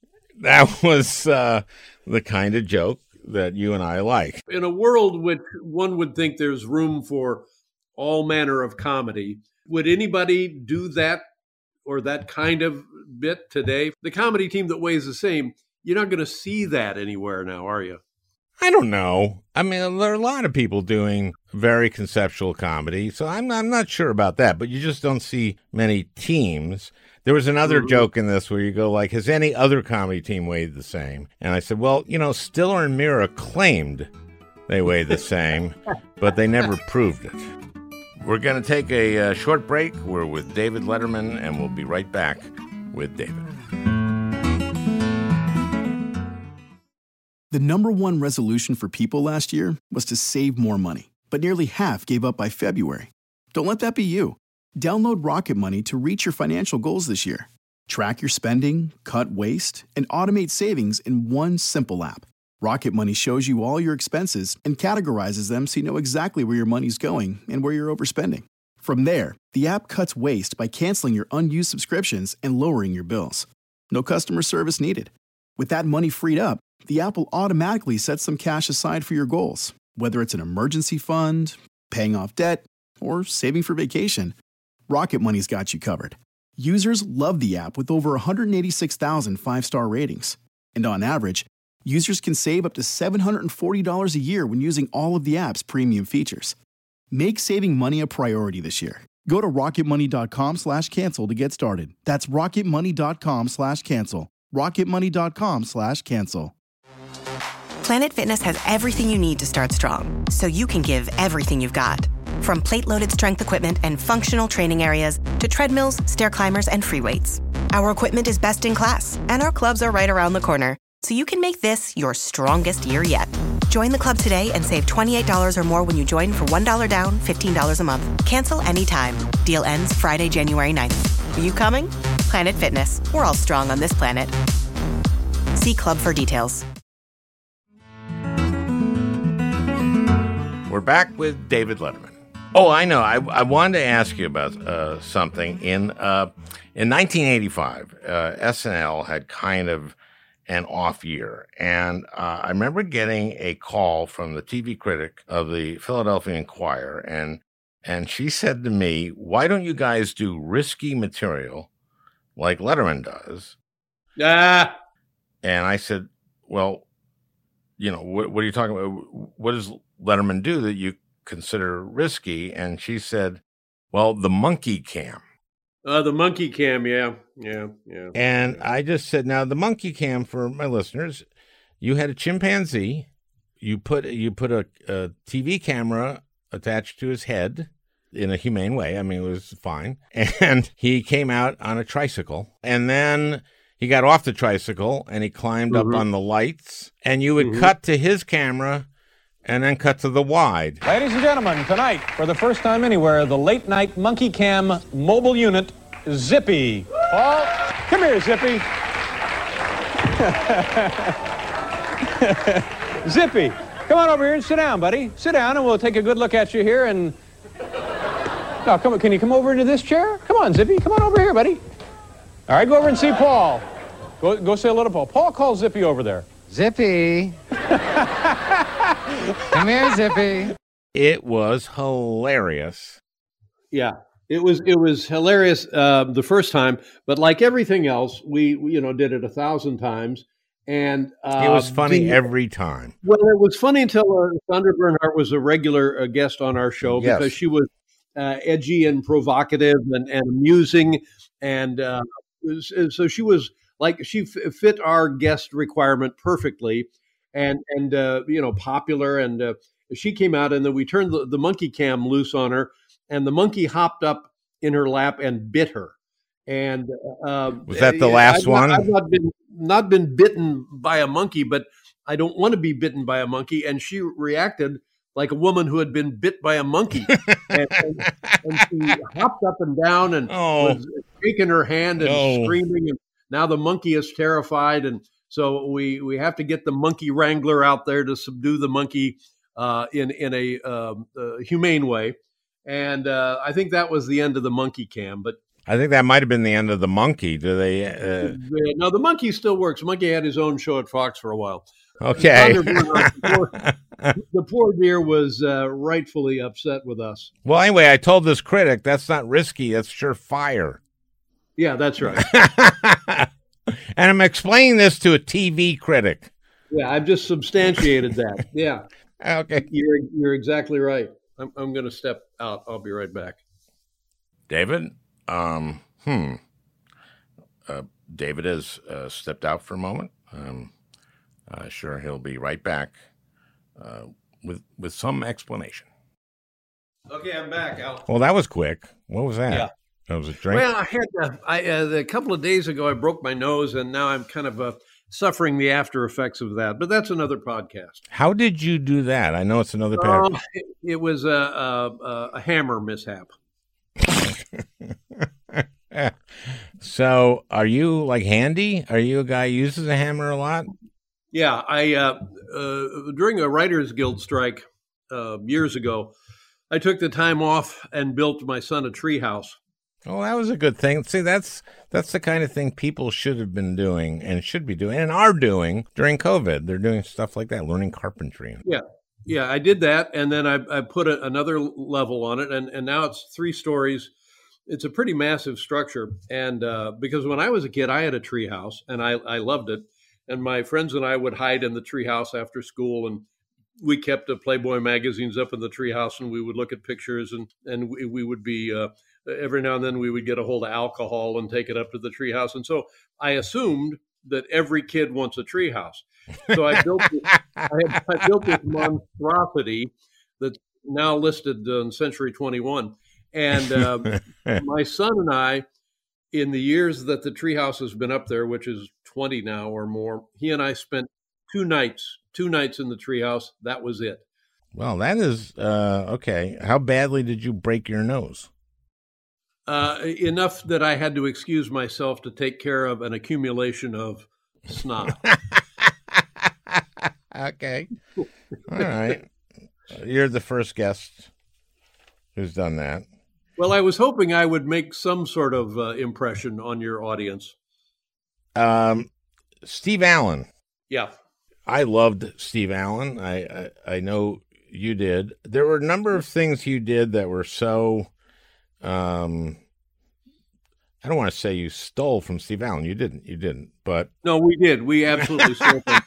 the kind of joke that you and I like. In a world which one would think there's room for all manner of comedy, would anybody do that or that kind of bit today? The comedy team that weighs the same, you're not going to see that anywhere now, are you? I don't know. I mean, there are a lot of people doing very conceptual comedy, so I'm not sure about that, but you just don't see many teams. There was another mm-hmm. joke in this where you go like, has any other comedy team weighed the same? And I said, well, Stiller and Mira claimed they weighed the same, but they never proved it. We're going to take a short break. We're with David Letterman, and we'll be right back with David. The number one resolution for people last year was to save more money, but nearly half gave up by February. Don't let that be you. Download Rocket Money to reach your financial goals this year. Track your spending, cut waste, and automate savings in one simple app. Rocket Money shows you all your expenses and categorizes them so you know exactly where your money's going and where you're overspending. From there, the app cuts waste by canceling your unused subscriptions and lowering your bills. No customer service needed. With that money freed up, the app will automatically set some cash aside for your goals, whether it's an emergency fund, paying off debt, or saving for vacation. Rocket Money's got you covered. Users love the app with over 186,000 five-star ratings. And on average, users can save up to $740 a year when using all of the app's premium features. Make saving money a priority this year. Go to rocketmoney.com/cancel to get started. That's rocketmoney.com/cancel. rocketmoney.com/cancel. Planet Fitness has everything you need to start strong, so you can give everything you've got. From plate-loaded strength equipment and functional training areas to treadmills, stair climbers, and free weights. Our equipment is best in class, and our clubs are right around the corner, so you can make this your strongest year yet. Join the club today and save $28 or more when you join for $1 down, $15 a month. Cancel anytime. Deal ends Friday, January 9th. Are you coming? Planet Fitness. We're all strong on this planet. See club for details. We're back with David Letterman. Oh, I know. I wanted to ask you about something. In 1985, SNL had kind of an off year. And I remember getting a call from the TV critic of the Philadelphia Inquirer. And she said to me, why don't you guys do risky material like Letterman does? Ah. And I said, well, what are you talking about? What does Letterman do that you consider risky? And she said, well, the monkey cam. The monkey cam, yeah. And I just said, now the monkey cam, for my listeners, you had a chimpanzee, you put a TV camera attached to his head in a humane way. I mean, it was fine. And he came out on a tricycle, and then he got off the tricycle and he climbed up on the lights, and you would cut to his camera and then cut to the wide. Ladies and gentlemen, tonight, for the first time anywhere, the late night monkey cam mobile unit, Zippy. Paul, come here, Zippy. Zippy, come on over here and sit down, buddy. Sit down and we'll take a good look at you here and... No, come on, can you come over into this chair? Come on, Zippy, come on over here, buddy. All right, go over and see Paul. Go say hello to Paul. Paul, call Zippy over there. Zippy. Come here, Zippy. It was hilarious. Yeah, it was hilarious the first time, but like everything else, we did it 1,000 times, and it was funny every time. Well, it was funny until Sandra Bernhard was a regular guest on our show because she was edgy and provocative and amusing, and so she was like she fit our guest requirement perfectly. And popular, and she came out, and then we turned the monkey cam loose on her, and the monkey hopped up in her lap and bit her. And was that the last one? I've not been bitten by a monkey, but I don't want to be bitten by a monkey. And she reacted like a woman who had been bit by a monkey, and she hopped up and down and was shaking her hand and screaming. And now the monkey is terrified, and so we have to get the monkey wrangler out there to subdue the monkey in a humane way. And I think that was the end of the monkey cam. But I think that might have been the end of the monkey. Do they? No, the monkey still works. The monkey had his own show at Fox for a while. Okay. The poor dear was rightfully upset with us. Well, anyway, I told this critic, that's not risky. That's surefire. Yeah, that's right. And I'm explaining this to a TV critic. Yeah, I've just substantiated that. Yeah. Okay. You're exactly right. I'm going to step out. I'll be right back. David? David has stepped out for a moment. Sure, he'll be right back with some explanation. Okay, I'm back, Al. Well, that was quick. What was that? Yeah. That was a drink? Well, I had a couple of days ago, I broke my nose, and now I'm kind of suffering the after effects of that. But that's another podcast. How did you do that? I know it's another podcast. It was a hammer mishap. So, are you like handy? Are you a guy who uses a hammer a lot? Yeah, I during a Writers Guild strike years ago, I took the time off and built my son a tree house. Oh, that was a good thing. See, that's the kind of thing people should have been doing and should be doing and are doing during COVID. They're doing stuff like that, learning carpentry. Yeah, I did that, and then I put another level on it, and now it's 3 stories. It's a pretty massive structure, and because when I was a kid, I had a tree house, and I loved it, and my friends and I would hide in the tree house after school, and we kept Playboy magazines up in the tree house, and we would look at pictures, and we would be every now and then we would get a hold of alcohol and take it up to the tree house, and so I assumed that every kid wants a tree house. So I built this monstrosity that's now listed on Century 21. And my son and I, in the years that the treehouse has been up there, which is 20 now or more, he and I spent 2 nights in the treehouse. That was it. Well, that is okay. How badly did you break your nose? Enough that I had to excuse myself to take care of an accumulation of snot. Okay. All right. You're the first guest who's done that. Well, I was hoping I would make some sort of impression on your audience. Steve Allen. Yeah. I loved Steve Allen. I know you did. There were a number of things you did that were so, I don't want to say you stole from Steve Allen. You didn't, but. No, we did. We absolutely stole from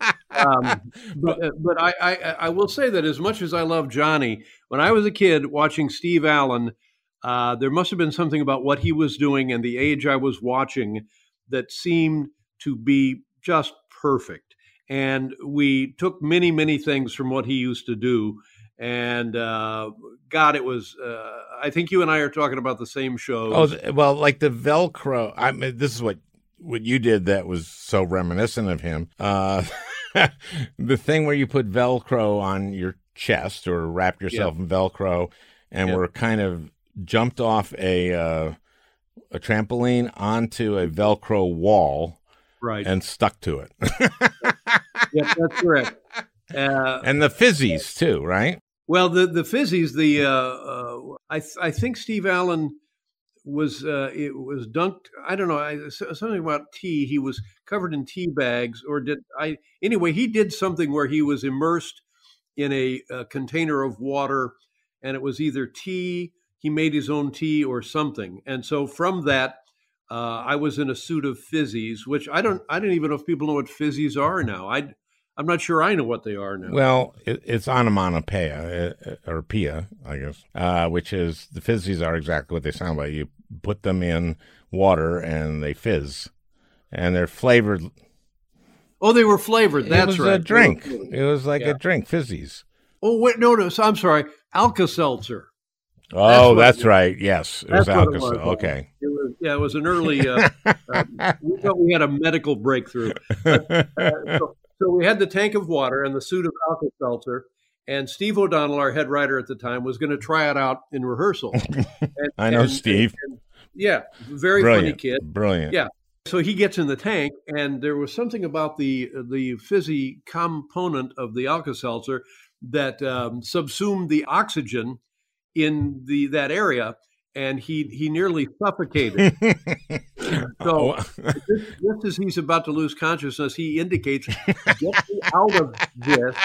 but I will say that as much as I love Johnny, when I was a kid watching Steve Allen, there must have been something about what he was doing and the age I was watching that seemed to be just perfect. And we took many, many things from what he used to do. And God, it was, I think you and I are talking about the same shows. Oh, well, like the Velcro. I mean, this is what you did that was so reminiscent of him. The thing where you put Velcro on your chest or wrapped yourself in Velcro and were kind of jumped off a trampoline onto a Velcro wall, right, and stuck to it. Yeah, that's correct. And the fizzies too, right? Well, the fizzies, I think Steve Allen was it was dunked. I don't know, something about tea. He was covered in tea bags, or anyway, he did something where he was immersed in a container of water, and it was either tea. He made his own tea or something, and so from that, I was in a suit of fizzies, which I don't even know if people know what fizzies are now. I'm not sure I know what they are now. Well, it's onomatopoeia, or pia, I guess, which is the fizzies are exactly what they sound like. You put them in water and they fizz, and they're flavored. Oh, they were flavored. That's right. It was a drink. It was like a drink, fizzies. Oh, wait, no, I'm sorry. Alka-Seltzer. Oh, that's right. Yes, it was Alka-Seltzer. Okay. It was an early, we thought we had a medical breakthrough. So we had the tank of water and the suit of Alka-Seltzer, and Steve O'Donnell, our head writer at the time, was going to try it out in rehearsal. I know Steve. Yeah, very Brilliant. funny kid. Brilliant. Yeah. So he gets in the tank, and there was something about the fizzy component of the Alka-Seltzer that subsumed the oxygen in that area, and he nearly suffocated. So just as he's about to lose consciousness, he indicates, "Get me out of this."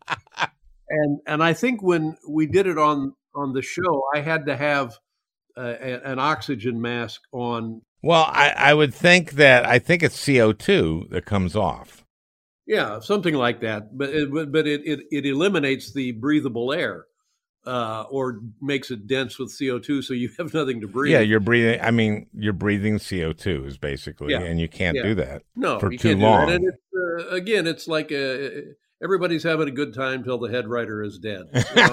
And I think when we did it on the show, I had to have an oxygen mask on. Well, I would think that I think it's CO2 that comes off. Yeah, something like that. But it eliminates the breathable air. Or makes it dense with CO2, so you have nothing to breathe. Yeah, you're breathing. I mean, you're breathing CO2 is basically, and you can't do that for too long. And it's, again, it's like everybody's having a good time till the head writer is dead.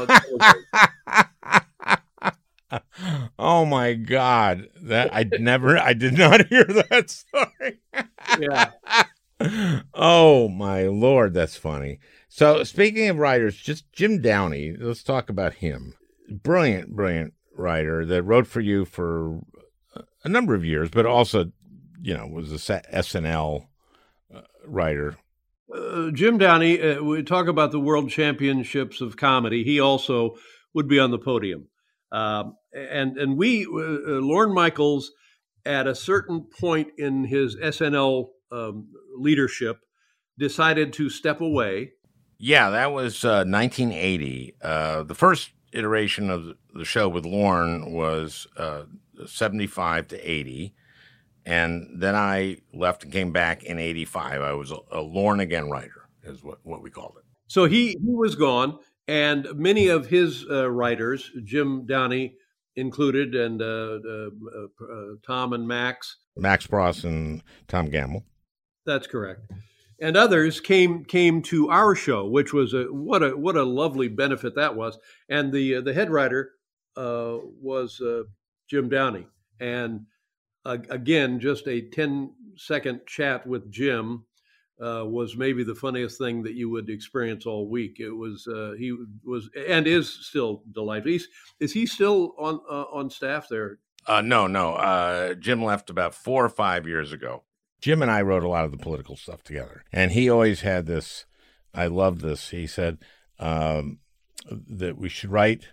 Oh my God, I did not hear that story. Yeah. Oh my Lord, that's funny. So speaking of writers, just Jim Downey, let's talk about him. Brilliant writer that wrote for you for a number of years, but also, was a SNL writer. Jim Downey, we talk about the World Championships of Comedy. He also would be on the podium. And we, Lorne Michaels, at a certain point in his SNL leadership, decided to step away. Yeah, that was 1980. The first iteration of the show with Lorne was 75 to 80. And then I left and came back in 85. I was a Lorne again writer, is what we called it. So he was gone, and many of his writers, Jim Downey included, and Tom and Max. Max Pross and Tom Gamble. That's correct. And others came to our show, which was what a lovely benefit that was. And the head writer was Jim Downey. And again, just a 10-second chat with Jim was maybe the funniest thing that you would experience all week. It was he was and is still delightful. Is he still on staff there? No. Jim left about 4 or 5 years ago. Jim and I wrote a lot of the political stuff together, and he always had this. I love this. He said that we should write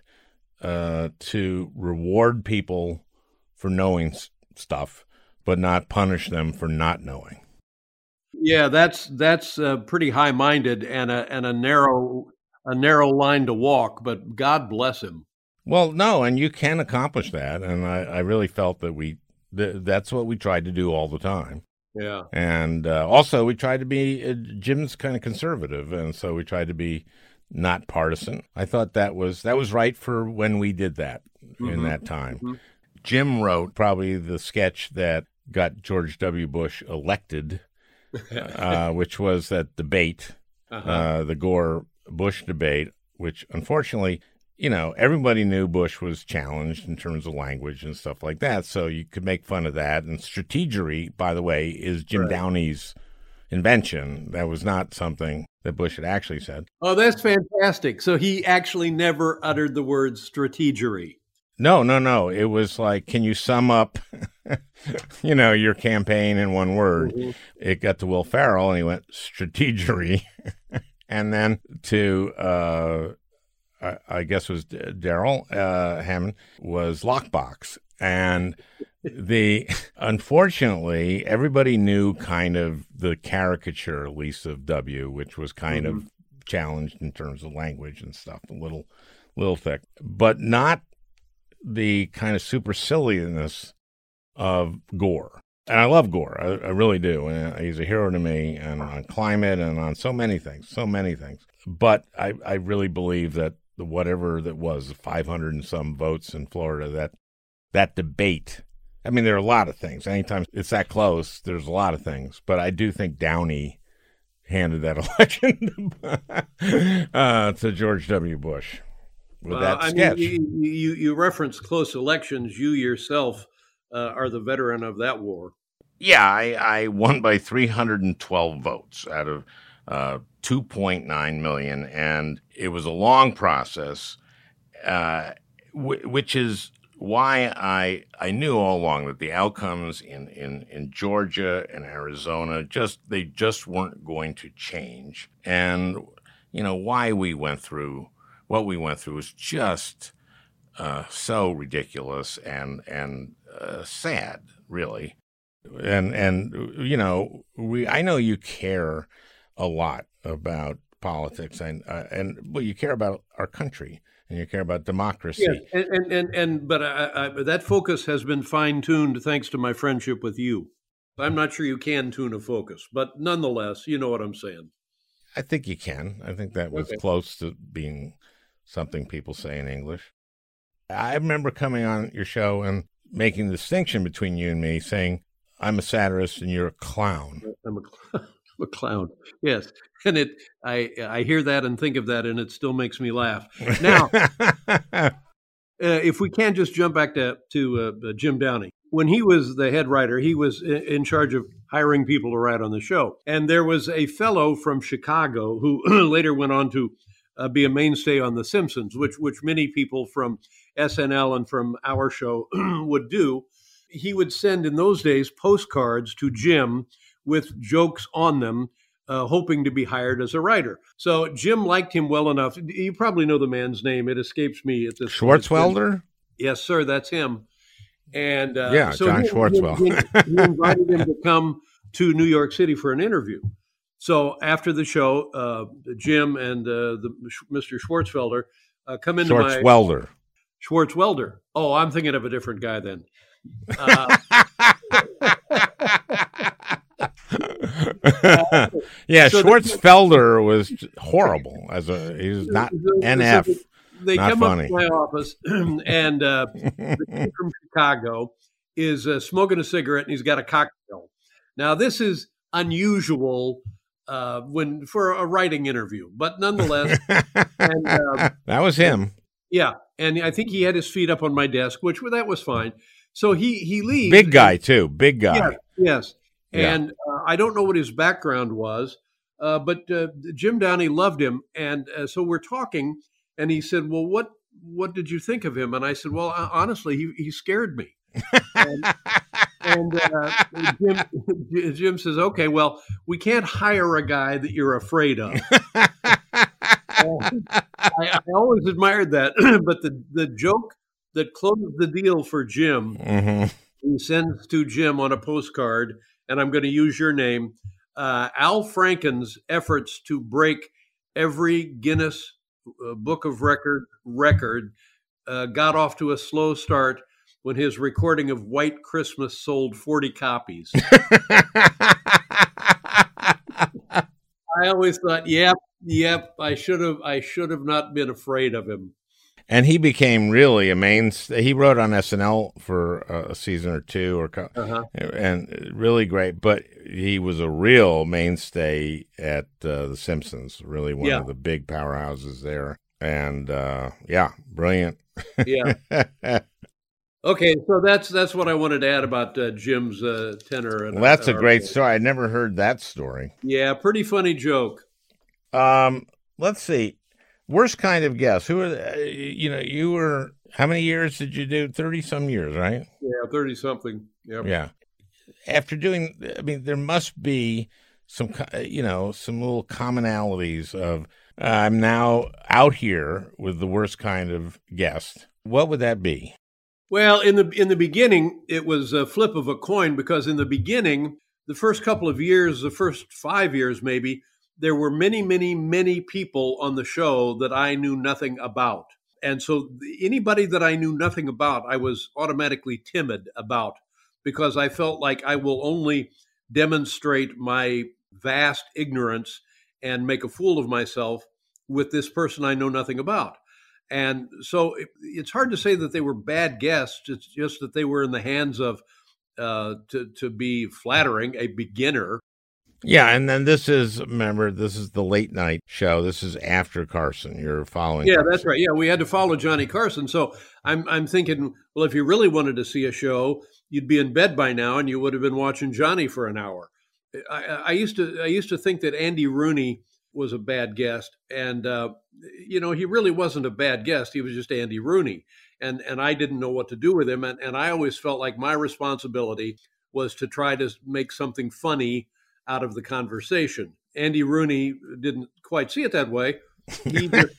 to reward people for knowing stuff, but not punish them for not knowing. Yeah, that's pretty high-minded and a narrow line to walk. But God bless him. Well, no, and you can accomplish that, and I really felt that that's what we tried to do all the time. Yeah, and also we tried to be Jim's kind of conservative, and so we tried to be not partisan. I thought that was right for when we did that in that time. Mm-hmm. Jim wrote probably the sketch that got George W. Bush elected, which was that debate, the Gore-Bush debate, which unfortunately, everybody knew Bush was challenged in terms of language and stuff like that, so you could make fun of that. And strategery, by the way, is Jim Downey's invention. That was not something that Bush had actually said. Oh, that's fantastic. So he actually never uttered the word strategery. No. It was like, can you sum up, your campaign in one word? Mm-hmm. It got to Will Ferrell, and he went strategery. And then to... I guess it was Darrell Hammond, was Lockbox. And unfortunately, everybody knew kind of the caricature, at least of W, which was kind of challenged in terms of language and stuff, a little thick, but not the kind of superciliousness of Gore. And I love Gore. I really do. And he's a hero to me, and on climate and on so many things. But I really believe that whatever that was, 500 and some votes in Florida, that debate, I mean, there are a lot of things. Anytime it's that close, there's a lot of things. But I do think Downey handed that election to George W. Bush with that sketch. Mean, you reference close elections. You yourself are the veteran of that war. Yeah, I won by 312 votes out of 2.9 million, and it was a long process, which is why I knew all along that the outcomes in Georgia and Arizona they just weren't going to change, and why we went through what we went through was just so ridiculous and sad, really, and I know you care a lot about politics, but you care about our country, and you care about democracy. Yes, but that focus has been fine-tuned thanks to my friendship with you. I'm not sure you can tune a focus, but nonetheless, you know what I'm saying. I think you can. I think that was close to being something people say in English. I remember coming on your show and making the distinction between you and me, saying, I'm a satirist and you're a clown. I'm a clown. Yes. And I hear that and think of that, and it still makes me laugh. Now, if we can just jump back to Jim Downey. When he was the head writer, he was in charge of hiring people to write on the show. And there was a fellow from Chicago who later went on to be a mainstay on The Simpsons, which many people from SNL and from our show would do. He would send, in those days, postcards to Jim with jokes on them, hoping to be hired as a writer. So Jim liked him well enough. You probably know the man's name. It escapes me at this Schwartzwelder? Yes, sir, that's him. And so John Schwartzwell. He invited him to come to New York City for an interview. So after the show, Jim and Mr. Schwartzwelder come into Schwartzwelder. Oh, I'm thinking of a different guy then. So Schwartzwelder was horrible. He was not NF. They not come funny. up to my office, and the kid from Chicago is smoking a cigarette, and he's got a cocktail. Now, this is unusual for a writing interview, but nonetheless, and, that was him. Yeah, and I think he had his feet up on my desk, that was fine. So he leaves. Big guy too. Big guy. Yes. And I don't know what his background was, but Jim Downey loved him, and so we're talking. And he said, "Well, what did you think of him?" And I said, "Well, honestly, he scared me." and Jim says, "Okay, well, we can't hire a guy that you're afraid of." I always admired that, but the joke that closed the deal for Jim, he sends to Jim on a postcard, and I'm going to use your name, Al Franken's efforts to break every Guinness Book of record got off to a slow start when his recording of White Christmas sold 40 copies. I always thought, yep, I should have not been afraid of him. And he became really a mainstay. He wrote on SNL for a season or two, and really great. But he was a real mainstay at The Simpsons. Really one of the big powerhouses there. And brilliant. Yeah. Okay, so that's what I wanted to add about Jim's tenor. Well, that's a great story. I never heard that story. Yeah, pretty funny joke. Let's see. Worst kind of guest. Who are you were? How many years did you do? 30-some years, right? Yeah, 30-something. Yep. Yeah. After doing, there must be some little commonalities of. I'm now out here with the worst kind of guest. What would that be? Well, in the beginning, it was a flip of a coin, because in the beginning, the first couple of years, the first 5 years maybe, there were many, many, many people on the show that I knew nothing about. And so anybody that I knew nothing about, I was automatically timid about, because I felt like I will only demonstrate my vast ignorance and make a fool of myself with this person I know nothing about. And so it's hard to say that they were bad guests. It's just that they were in the hands of, to be flattering, a beginner. Yeah, and then this is the late night show. This is after Carson. You're following. Yeah, Carson. That's right. Yeah, we had to follow Johnny Carson. So I'm thinking, well, if you really wanted to see a show, you'd be in bed by now, and you would have been watching Johnny for an hour. I used to think that Andy Rooney was a bad guest, and he really wasn't a bad guest. He was just Andy Rooney, and I didn't know what to do with him, and I always felt like my responsibility was to try to make something funny out of the conversation. Andy Rooney didn't quite see it that way. He was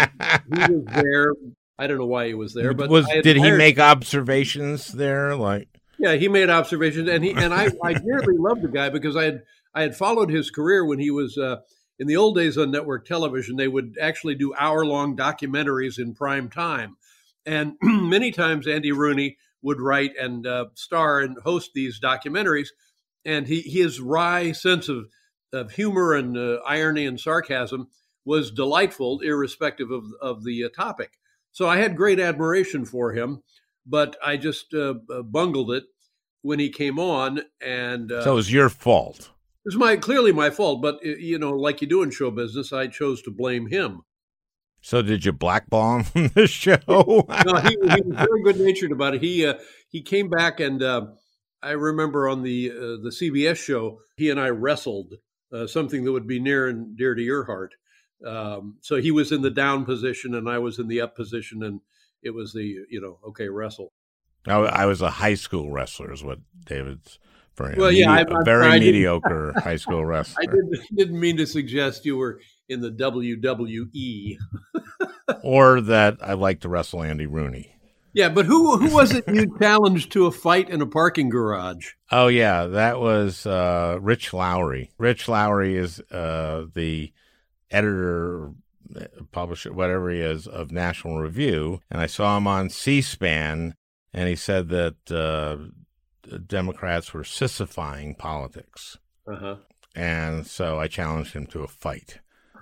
there. I don't know why he was there, but did he make observations there? Yeah, he made observations, and I dearly loved the guy, because I had followed his career when he was in the old days on network television. They would actually do hour-long documentaries in prime time, and many times Andy Rooney would write and star and host these documentaries. And his wry sense of humor and irony and sarcasm was delightful, irrespective of the topic. So I had great admiration for him, but I just bungled it when he came on. And so it was your fault. It was clearly my fault, but like you do in show business, I chose to blame him. So did you blackball him from the show? No, he was very good natured about it. He came back, and I remember on the CBS show, he and I wrestled, something that would be near and dear to your heart. So he was in the down position, and I was in the up position, and it was wrestle. I was a high school wrestler, is what David's for him. Well, yeah, a very mediocre high school wrestler. I didn't mean to suggest you were in the WWE. Or that I like to wrestle Andy Rooney. Yeah, but who was it you challenged to a fight in a parking garage? Oh, yeah, that was Rich Lowry. Rich Lowry is the editor, publisher, whatever he is, of National Review. And I saw him on C-SPAN, and he said that Democrats were sissifying politics. Uh-huh. And so I challenged him to a fight.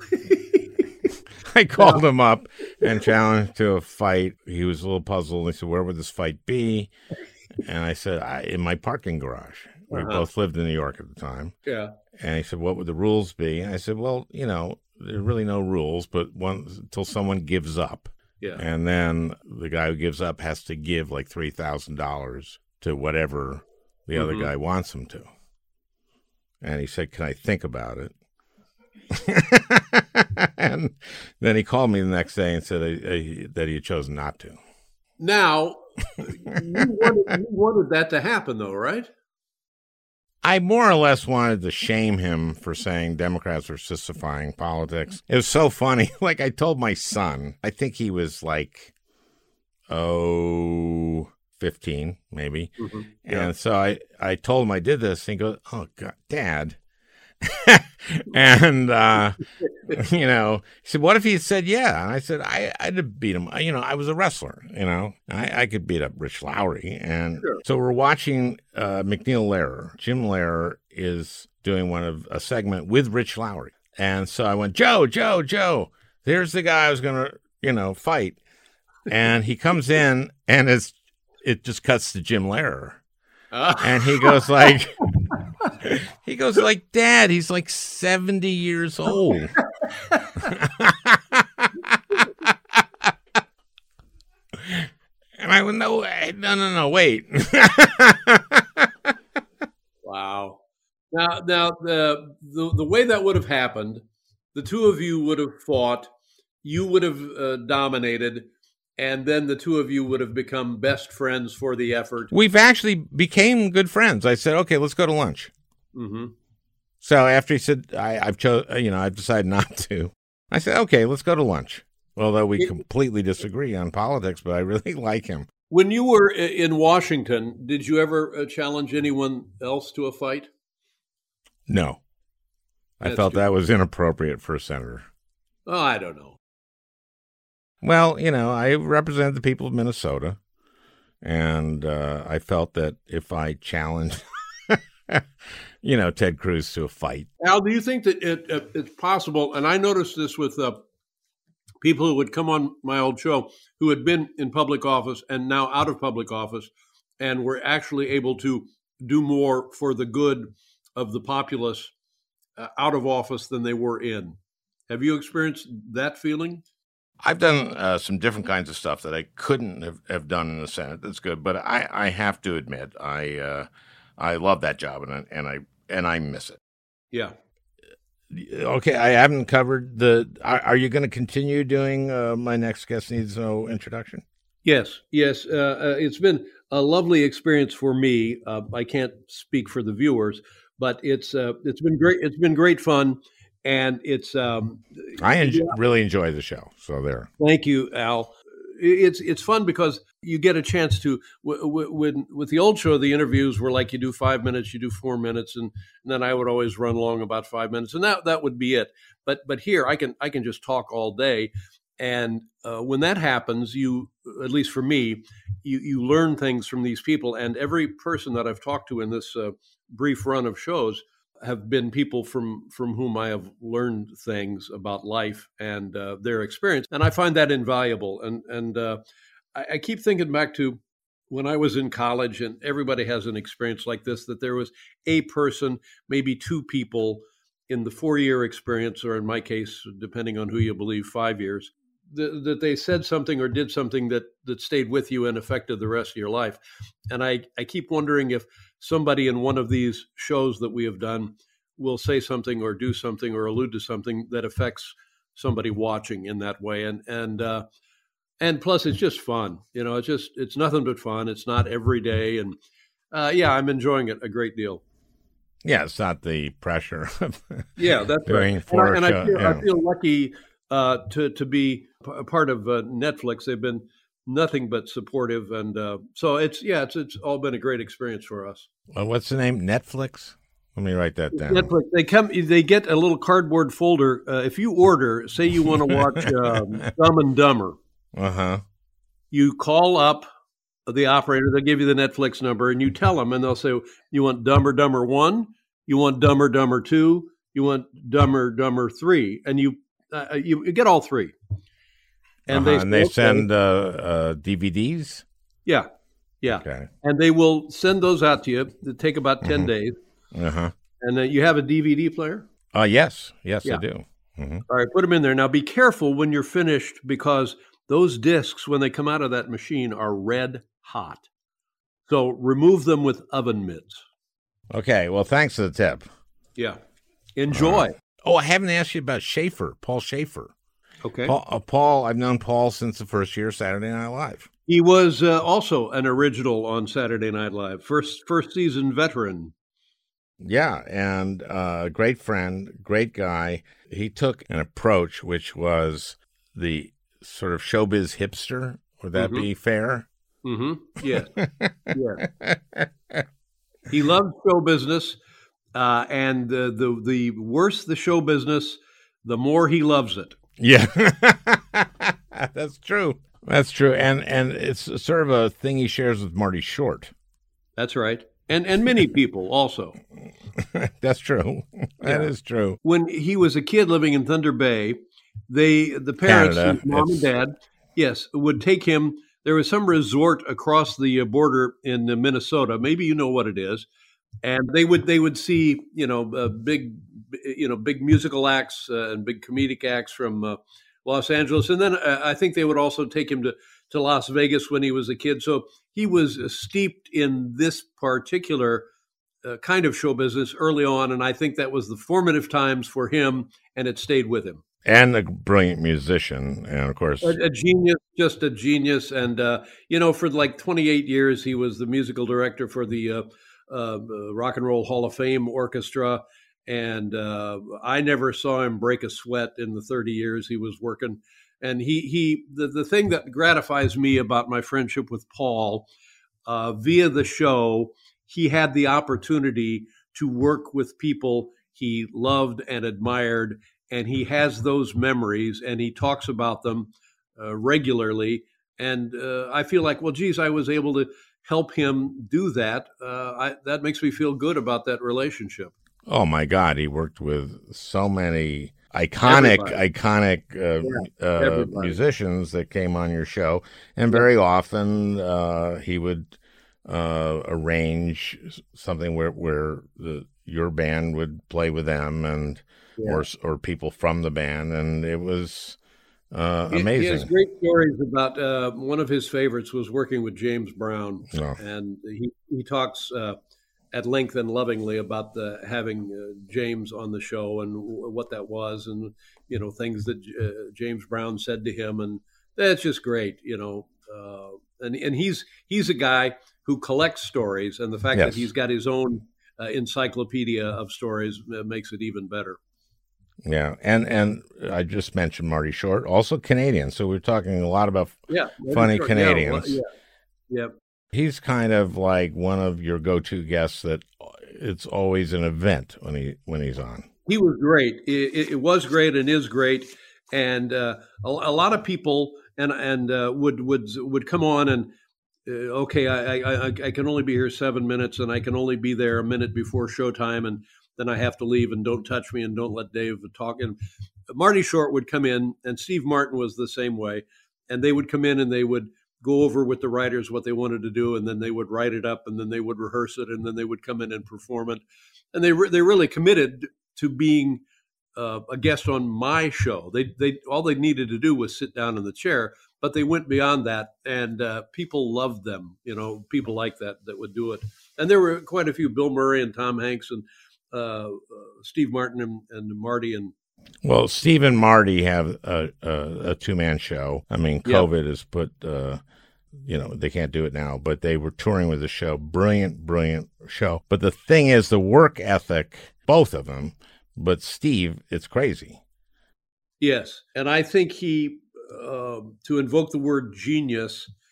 I called him up and challenged to a fight. He was a little puzzled. He said, where would this fight be? And I said, in my parking garage. We both lived in New York at the time. Yeah. And he said, what would the rules be? And I said, well, there are really no rules, but until someone gives up. Yeah. And then the guy who gives up has to give like $3,000 to whatever the other guy wants him to. And he said, can I think about it? And then he called me the next day and said that he had chosen not to. Now, you wanted that to happen, though, right? I more or less wanted to shame him for saying Democrats are sissifying politics. It was so funny. Like, I told my son, I think he was like, 15, maybe. Mm-hmm. Yeah. And so I told him I did this. And he goes, oh, God, Dad. And, he said, what if he had said yeah? And I said, I'd have beat him. I was a wrestler, I could beat up Rich Lowry. And so we're watching MacNeil Lehrer. Jim Lehrer is doing a segment with Rich Lowry. And so I went, Joe, there's the guy I was going to, fight. And he comes in and it just cuts to Jim Lehrer. And he goes like, Dad, he's like 70 years old. And I went, no, wait. Wow. Now the way that would have happened, the two of you would have fought, you would have dominated, and then the two of you would have become best friends for the effort. We've actually became good friends. I said, okay, let's go to lunch. Mm-hmm. So after he said, I've decided not to, I said, okay, let's go to lunch. Although we completely disagree on politics, but I really like him. When you were in Washington, did you ever challenge anyone else to a fight? No. I felt that was inappropriate for a senator. Oh, I don't know. Well, I represent the people of Minnesota, and I felt that if I challenged, Ted Cruz to a fight. Al, do you think that it's possible, and I noticed this with people who would come on my old show who had been in public office and now out of public office and were actually able to do more for the good of the populace out of office than they were in. Have you experienced that feeling? I've done some different kinds of stuff that I couldn't have done in the Senate. That's good, but I have to admit I love that job and I miss it. Yeah. Okay, I haven't covered Are you going to continue doing My Next Guest Needs No Introduction? Yes. It's been a lovely experience for me. I can't speak for the viewers, but it's been great. It's been great fun. And it's really enjoy the show. So there. Thank you, Al. It's fun because you get a chance to with the old show, the interviews were like you do 5 minutes, you do 4 minutes, and then I would always run long about 5 minutes, and that would be it. But here I can just talk all day, and when that happens, at least for me, you learn things from these people, and every person that I've talked to in this brief run of shows have been people from whom I have learned things about life and their experience. And I find that invaluable. And I keep thinking back to when I was in college, and everybody has an experience like this, that there was a person, maybe two people in the 4-year experience, or in my case, depending on who you believe, 5 years, that they said something or did something that stayed with you and affected the rest of your life. And I keep wondering if somebody in one of these shows that we have done will say something or do something or allude to something that affects somebody watching in that way. And plus it's just fun. It's nothing but fun. It's not every day. And I'm enjoying it a great deal. Yeah, it's not the pressure of that's doing right. For I feel lucky to be a part of Netflix. They've been nothing but supportive, and so it's all been a great experience for us. Well, what's the name? Netflix? Let me write that down. Netflix. They get a little cardboard folder. If you order, say you want to watch Dumb and Dumber, you call up the operator. They'll give you the Netflix number, and you tell them, and they'll say, "You want Dumber Dumber 1? You want Dumber Dumber 2? You want Dumber Dumber 3?" And you get all three. And they send DVDs. Yeah. Okay. And they will send those out to you. They take about 10 days. And you have a DVD player? Yes, I do. All right, put them in there. Now, be careful when you're finished, because those discs, when they come out of that machine, are red hot. So remove them with oven mitts. Okay, well, thanks for the tip. Yeah. Enjoy. Oh, I haven't asked you about Schaefer, Paul Schaefer. Okay. Paul, I've known Paul since the first year of Saturday Night Live. He was also an original on Saturday Night Live, first season veteran. Yeah, and great friend, great guy. He took an approach which was the sort of showbiz hipster. Would that be fair? Yes. Yes. He loved show business, and the worse the show business, the more he loves it. Yeah, that's true. That's true, and it's sort of a thing he shares with Marty Short. That's right. And many people also. That's true. That is true. When he was a kid living in Thunder Bay, the parents, his mom and dad, would take him. There was some resort across the border in Minnesota. Maybe you know what it is. And they would see big musical acts and big comedic acts from Los Angeles, and then I think they would also take him to Las Vegas when he was a kid. So he was steeped in this particular kind of show business early on, and I think that was the formative times for him, and it stayed with him. And a brilliant musician, and of course, a genius, just a genius. And for like 28 years, he was the musical director for the Rock and Roll Hall of Fame Orchestra. And I never saw him break a sweat in the 30 years he was working. And the thing that gratifies me about my friendship with Paul, via the show, he had the opportunity to work with people he loved and admired, and he has those memories, and he talks about them regularly. And I feel like, well, geez, I was able to help him do that. That makes me feel good about that relationship. Oh my God, he worked with so many iconic musicians that came on your show, and very often he would arrange something where your band would play with them, and or people from the band, and it was amazing. He has great stories about one of his favorites was working with James Brown, and he talks at length and lovingly about having James on the show and what that was, and things that James Brown said to him, and that's just great, and he's a guy who collects stories, and the fact that he's got his own encyclopedia of stories makes it even better. Yeah, and I just mentioned Marty Short, also Canadian, so we're talking a lot about funny Canadians. Yeah. He's kind of like one of your go-to guests that it's always an event when he's on. He was great. It was great and is great, and a lot of people would come on and I can only be here 7 minutes, and I can only be there a minute before showtime, and then I have to leave, and don't touch me, and don't let Dave talk. And Marty Short would come in, and Steve Martin was the same way, and they would come in and they would go over with the writers what they wanted to do, and then they would write it up, and then they would rehearse it, and then they would come in and perform it. And they really committed to being a guest on my show. They all they needed to do was sit down in the chair, but they went beyond that, and people loved them. People like that would do it. And there were quite a few: Bill Murray and Tom Hanks and Steve Martin and Marty and. Well, Steve and Marty have a two-man show. I mean, COVID has put, they can't do it now, but they were touring with the show. Brilliant show. But the thing is, the work ethic, both of them, but Steve, it's crazy. Yes, and I think he, to invoke the word genius,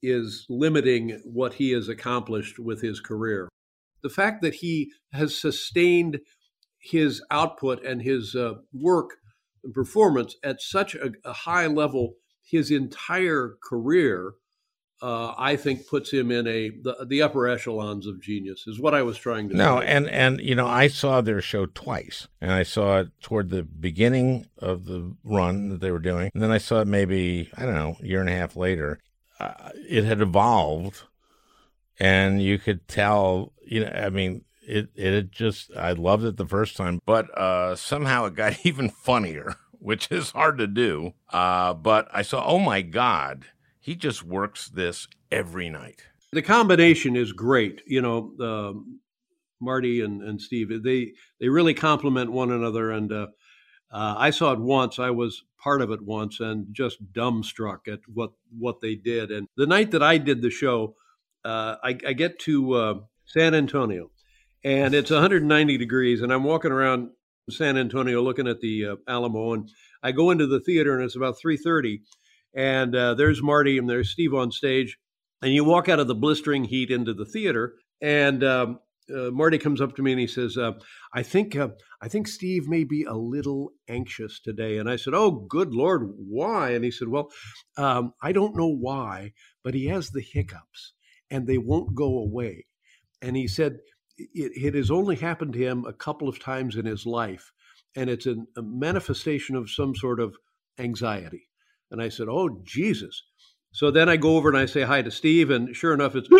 is limiting what he has accomplished with his career. The fact that he has sustained his output and his work and performance at such a high level his entire career, I think puts him in the upper echelons of genius, is what I was trying to say. No, and I saw their show twice, and I saw it toward the beginning of the run that they were doing, and then I saw it maybe, I don't know, a year and a half later. It had evolved, and you could tell, it had just, I loved it the first time, but somehow it got even funnier, which is hard to do. But I saw, oh my God, he just works this every night. The combination is great. Marty and Steve, they really complement one another. And I saw it once. I was part of it once and just dumbstruck at what they did. And the night that I did the show, I get to San Antonio, and it's 190 degrees, and I'm walking around San Antonio looking at the Alamo, and I go into the theater, and it's about 3:30, and there's Marty and there's Steve on stage, and you walk out of the blistering heat into the theater, and Marty comes up to me and he says, I think Steve may be a little anxious today. And I said, oh, good Lord, why? And he said, well, I don't know why, but he has the hiccups and they won't go away. And he said, it has only happened to him a couple of times in his life, and it's a manifestation of some sort of anxiety. And I said, oh, Jesus. So then I go over and I say hi to Steve, and sure enough, it's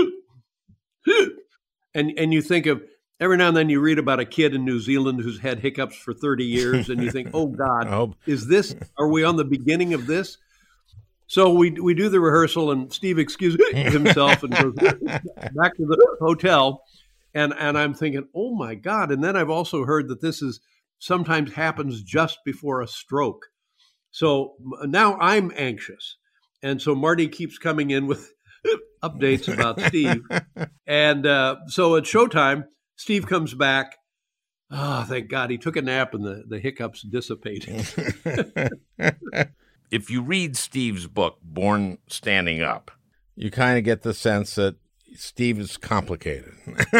and you think of, every now and then you read about a kid in New Zealand who's had hiccups for 30 years, and you think, oh, God, are we on the beginning of this? So we do the rehearsal, and Steve excuses himself and goes back to the hotel. And I'm thinking, oh, my God. And then I've also heard that this is sometimes happens just before a stroke. So now I'm anxious. And so Marty keeps coming in with updates about Steve. And so at showtime, Steve comes back. Oh, thank God. He took a nap and the hiccups dissipated. If you read Steve's book, Born Standing Up, you kind of get the sense that Steve is complicated.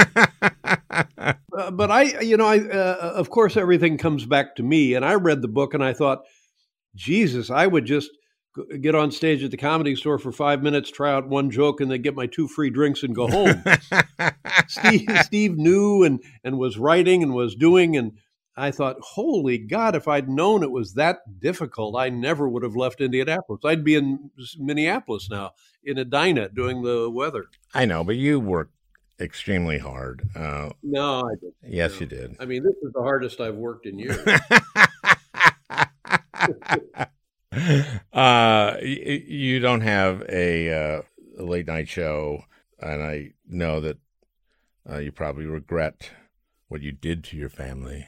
But of course, everything comes back to me. And I read the book and I thought, Jesus, I would just get on stage at the Comedy Store for 5 minutes, try out one joke, and then get my 2 free drinks and go home. Steve knew and was writing and was doing. And I thought, holy God, if I'd known it was that difficult, I never would have left Indianapolis. I'd be in Minneapolis now in Edina doing the weather. I know, but you worked extremely hard. No, I didn't. Yes, you did. I mean, this is the hardest I've worked in years. You don't have a late night show, and I know that you probably regret what you did to your family.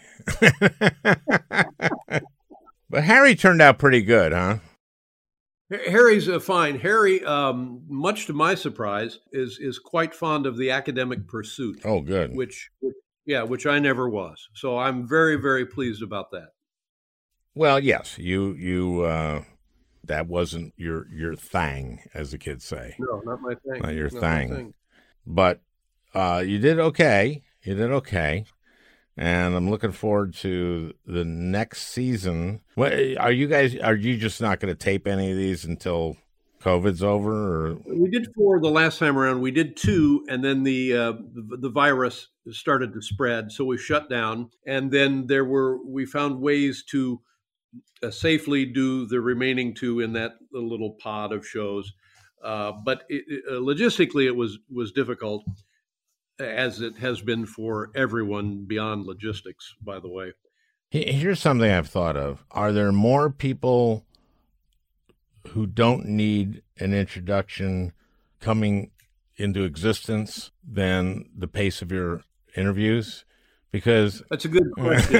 But Harry turned out pretty good, huh? Harry's fine. Harry, much to my surprise, is quite fond of the academic pursuit. Oh, good. Which I never was. So I'm very, very pleased about that. Well, yes, you that wasn't your thing, as the kids say. No, not my thing. Not your thing. But you did okay. You did okay. And I'm looking forward to the next season. What, are you just not going to tape any of these until COVID's over? Or? We did 4 the last time around. We did 2, and then the virus started to spread, so we shut down. And then we found ways to safely do the remaining 2 in that little pod of shows. But logistically, it was difficult, as it has been for everyone beyond logistics, by the way. Here's something I've thought of. Are there more people who don't need an introduction coming into existence than the pace of your interviews? Because that's a good question.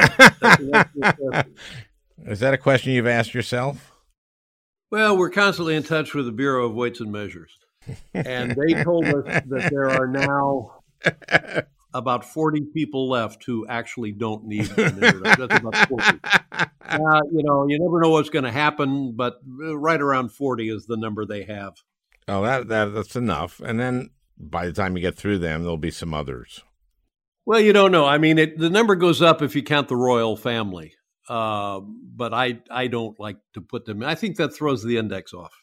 Is that a question you've asked yourself? Well, we're constantly in touch with the Bureau of Weights and Measures. And they told us that there are now about 40 people left who actually don't need an introduction. That's about 40. You never know what's going to happen, but right around 40 is the number they have. Oh, that's enough. And then by the time you get through them, there'll be some others. Well, you don't know. I mean, the number goes up if you count the royal family. But I don't like to put them. I think that throws the index off.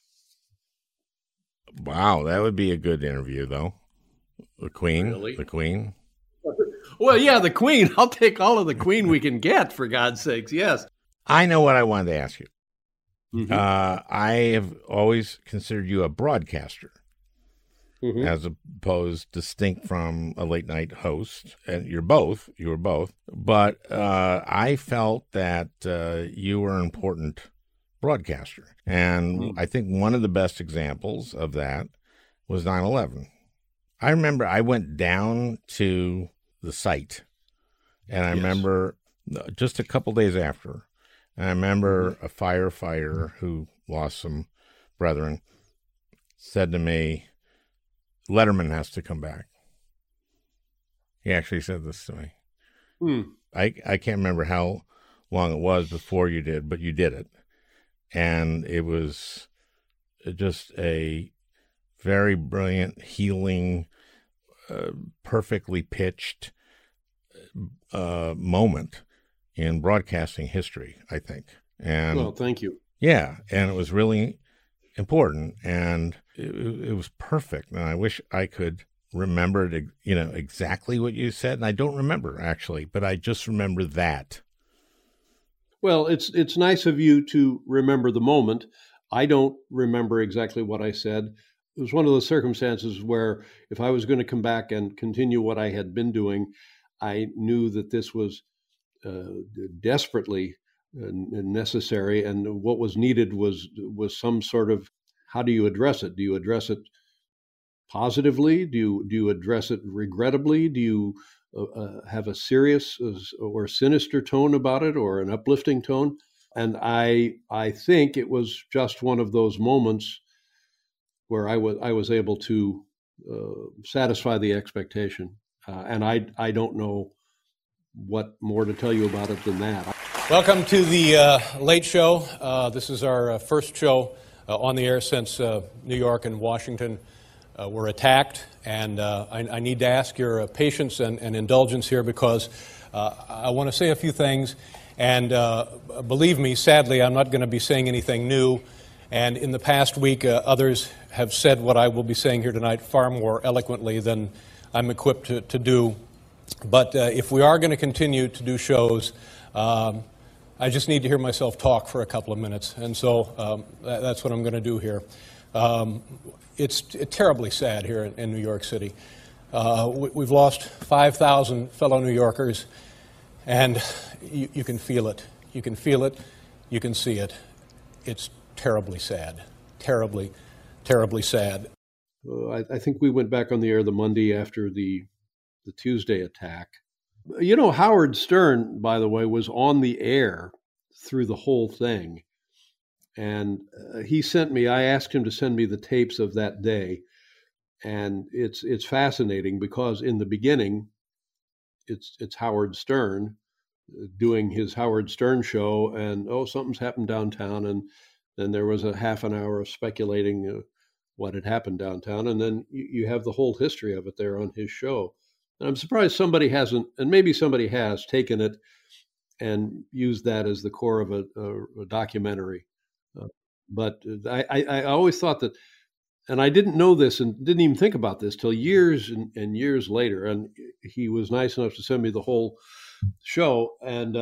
Wow, that would be a good interview, though. The Queen, Really? The Queen. Well, yeah, the Queen. I'll take all of the Queen we can get, for God's sakes. Yes. I know what I wanted to ask you. Mm-hmm. I have always considered you a broadcaster, Mm-hmm. as opposed distinct from a late night host. And you were both. But I felt that you were an important broadcaster. And I think one of the best examples of that was 9/11. I remember I went down to the site, and I remember just a couple days after, and I remember a firefighter who lost some brethren said to me, Letterman has to come back. He actually said this to me. I can't remember how long it was before you did, but you did it. And it was just a very brilliant, healing, perfectly pitched moment in broadcasting history, I think. And Well, thank you. yeah, and it was really important, and it was perfect. And I wish I could remember exactly what you said, and I don't remember actually, but I just remember that. Well, it's nice of you to remember the moment. I don't remember exactly what I said. It was one of those circumstances where if I was going to come back and continue what I had been doing, I knew that this was desperately necessary, and what was needed was some sort of, how do you address it? Do you address it positively? Do you address it regrettably? Do you have a serious or sinister tone about it, or an uplifting tone? And I think it was just one of those moments where I was able to satisfy the expectation, and I don't know what more to tell you about it than that. Welcome to the Late Show. This is our first show on the air since New York and Washington were attacked, and I need to ask your patience and indulgence here, because I want to say a few things, and believe me, sadly, I'm not going to be saying anything new, and in the past week, others have said what I will be saying here tonight far more eloquently than I'm equipped to do. But if we are going to continue to do shows, I just need to hear myself talk for a couple of minutes, and so that's what I'm going to do here. It's terribly sad here in New York City. We've lost 5,000 fellow New Yorkers, and you can feel it. You can feel it. You can see it. It's terribly sad. Terribly, terribly sad. I think we went back on the air the Monday after the Tuesday attack. You know, Howard Stern, by the way, was on the air through the whole thing. And I asked him to send me the tapes of that day. And it's fascinating because in the beginning, it's Howard Stern doing his Howard Stern show, and something's happened downtown, and then there was a half an hour of speculating what had happened downtown, and then you have the whole history of it there on his show. And I'm surprised somebody hasn't, and maybe somebody has, taken it and used that as the core of a documentary. But I always thought that, and I didn't know this and didn't even think about this till years and years later. And he was nice enough to send me the whole show. And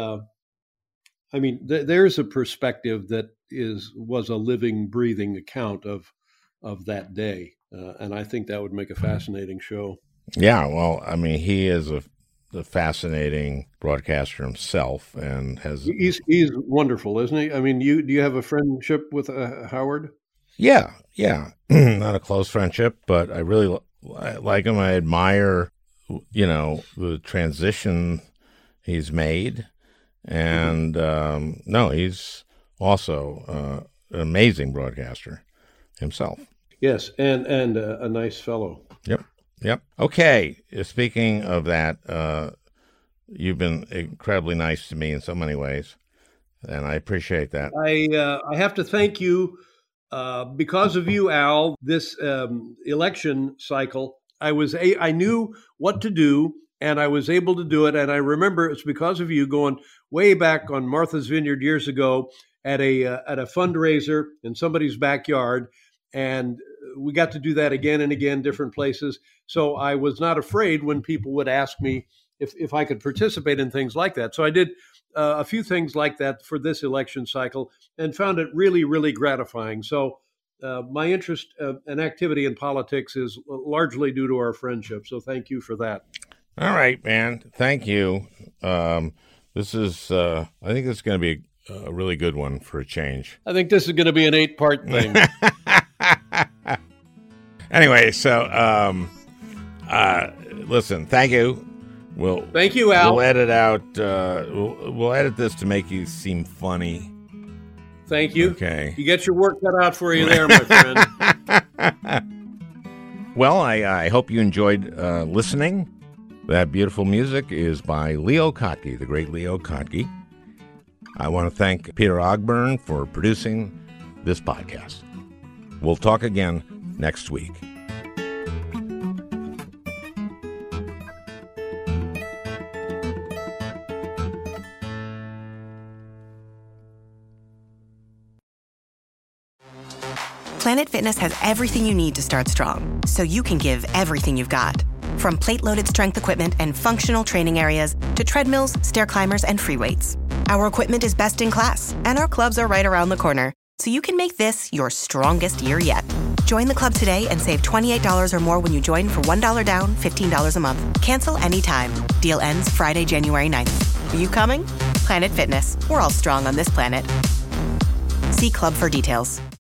I mean, there's a perspective that was a living, breathing account of that day. And I think that would make a fascinating show. Yeah, well, I mean, he is a fascinating broadcaster himself, and he's wonderful, isn't he? I mean, do you have a friendship with Howard? Yeah, not a close friendship, but I really like him. I admire, the transition he's made, and no, he's also an amazing broadcaster himself. Yes, and a nice fellow. Yep. Okay. Speaking of that, you've been incredibly nice to me in so many ways, and I appreciate that. I have to thank you Because of you, Al, this election cycle, I knew what to do, and I was able to do it. And I remember it's because of you going way back on Martha's Vineyard years ago at a fundraiser in somebody's backyard, and we got to do that again and again, different places. So I was not afraid when people would ask me if I could participate in things like that. So I did a few things like that for this election cycle and found it really, really gratifying. So my interest and activity in politics is largely due to our friendship. So thank you for that. All right, man. Thank you. This is, I think this is going to be a really good one for a change. I think this is going to be an 8-part thing. Anyway, so listen, thank you. Thank you, Al. We'll edit out. We'll edit this to make you seem funny. Thank you. Okay. You get your work cut out for you there, my friend. Well, I hope you enjoyed listening. That beautiful music is by Leo Kottke, the great Leo Kottke. I want to thank Peter Ogburn for producing this podcast. We'll talk again next week. Planet Fitness has everything you need to start strong, so you can give everything you've got. From plate-loaded strength equipment and functional training areas to treadmills, stair climbers, and free weights. Our equipment is best in class, and our clubs are right around the corner, so you can make this your strongest year yet. Join the club today and save $28 or more when you join for $1 down, $15 a month. Cancel anytime. Deal ends Friday, January 9th. Are you coming? Planet Fitness. We're all strong on this planet. See club for details.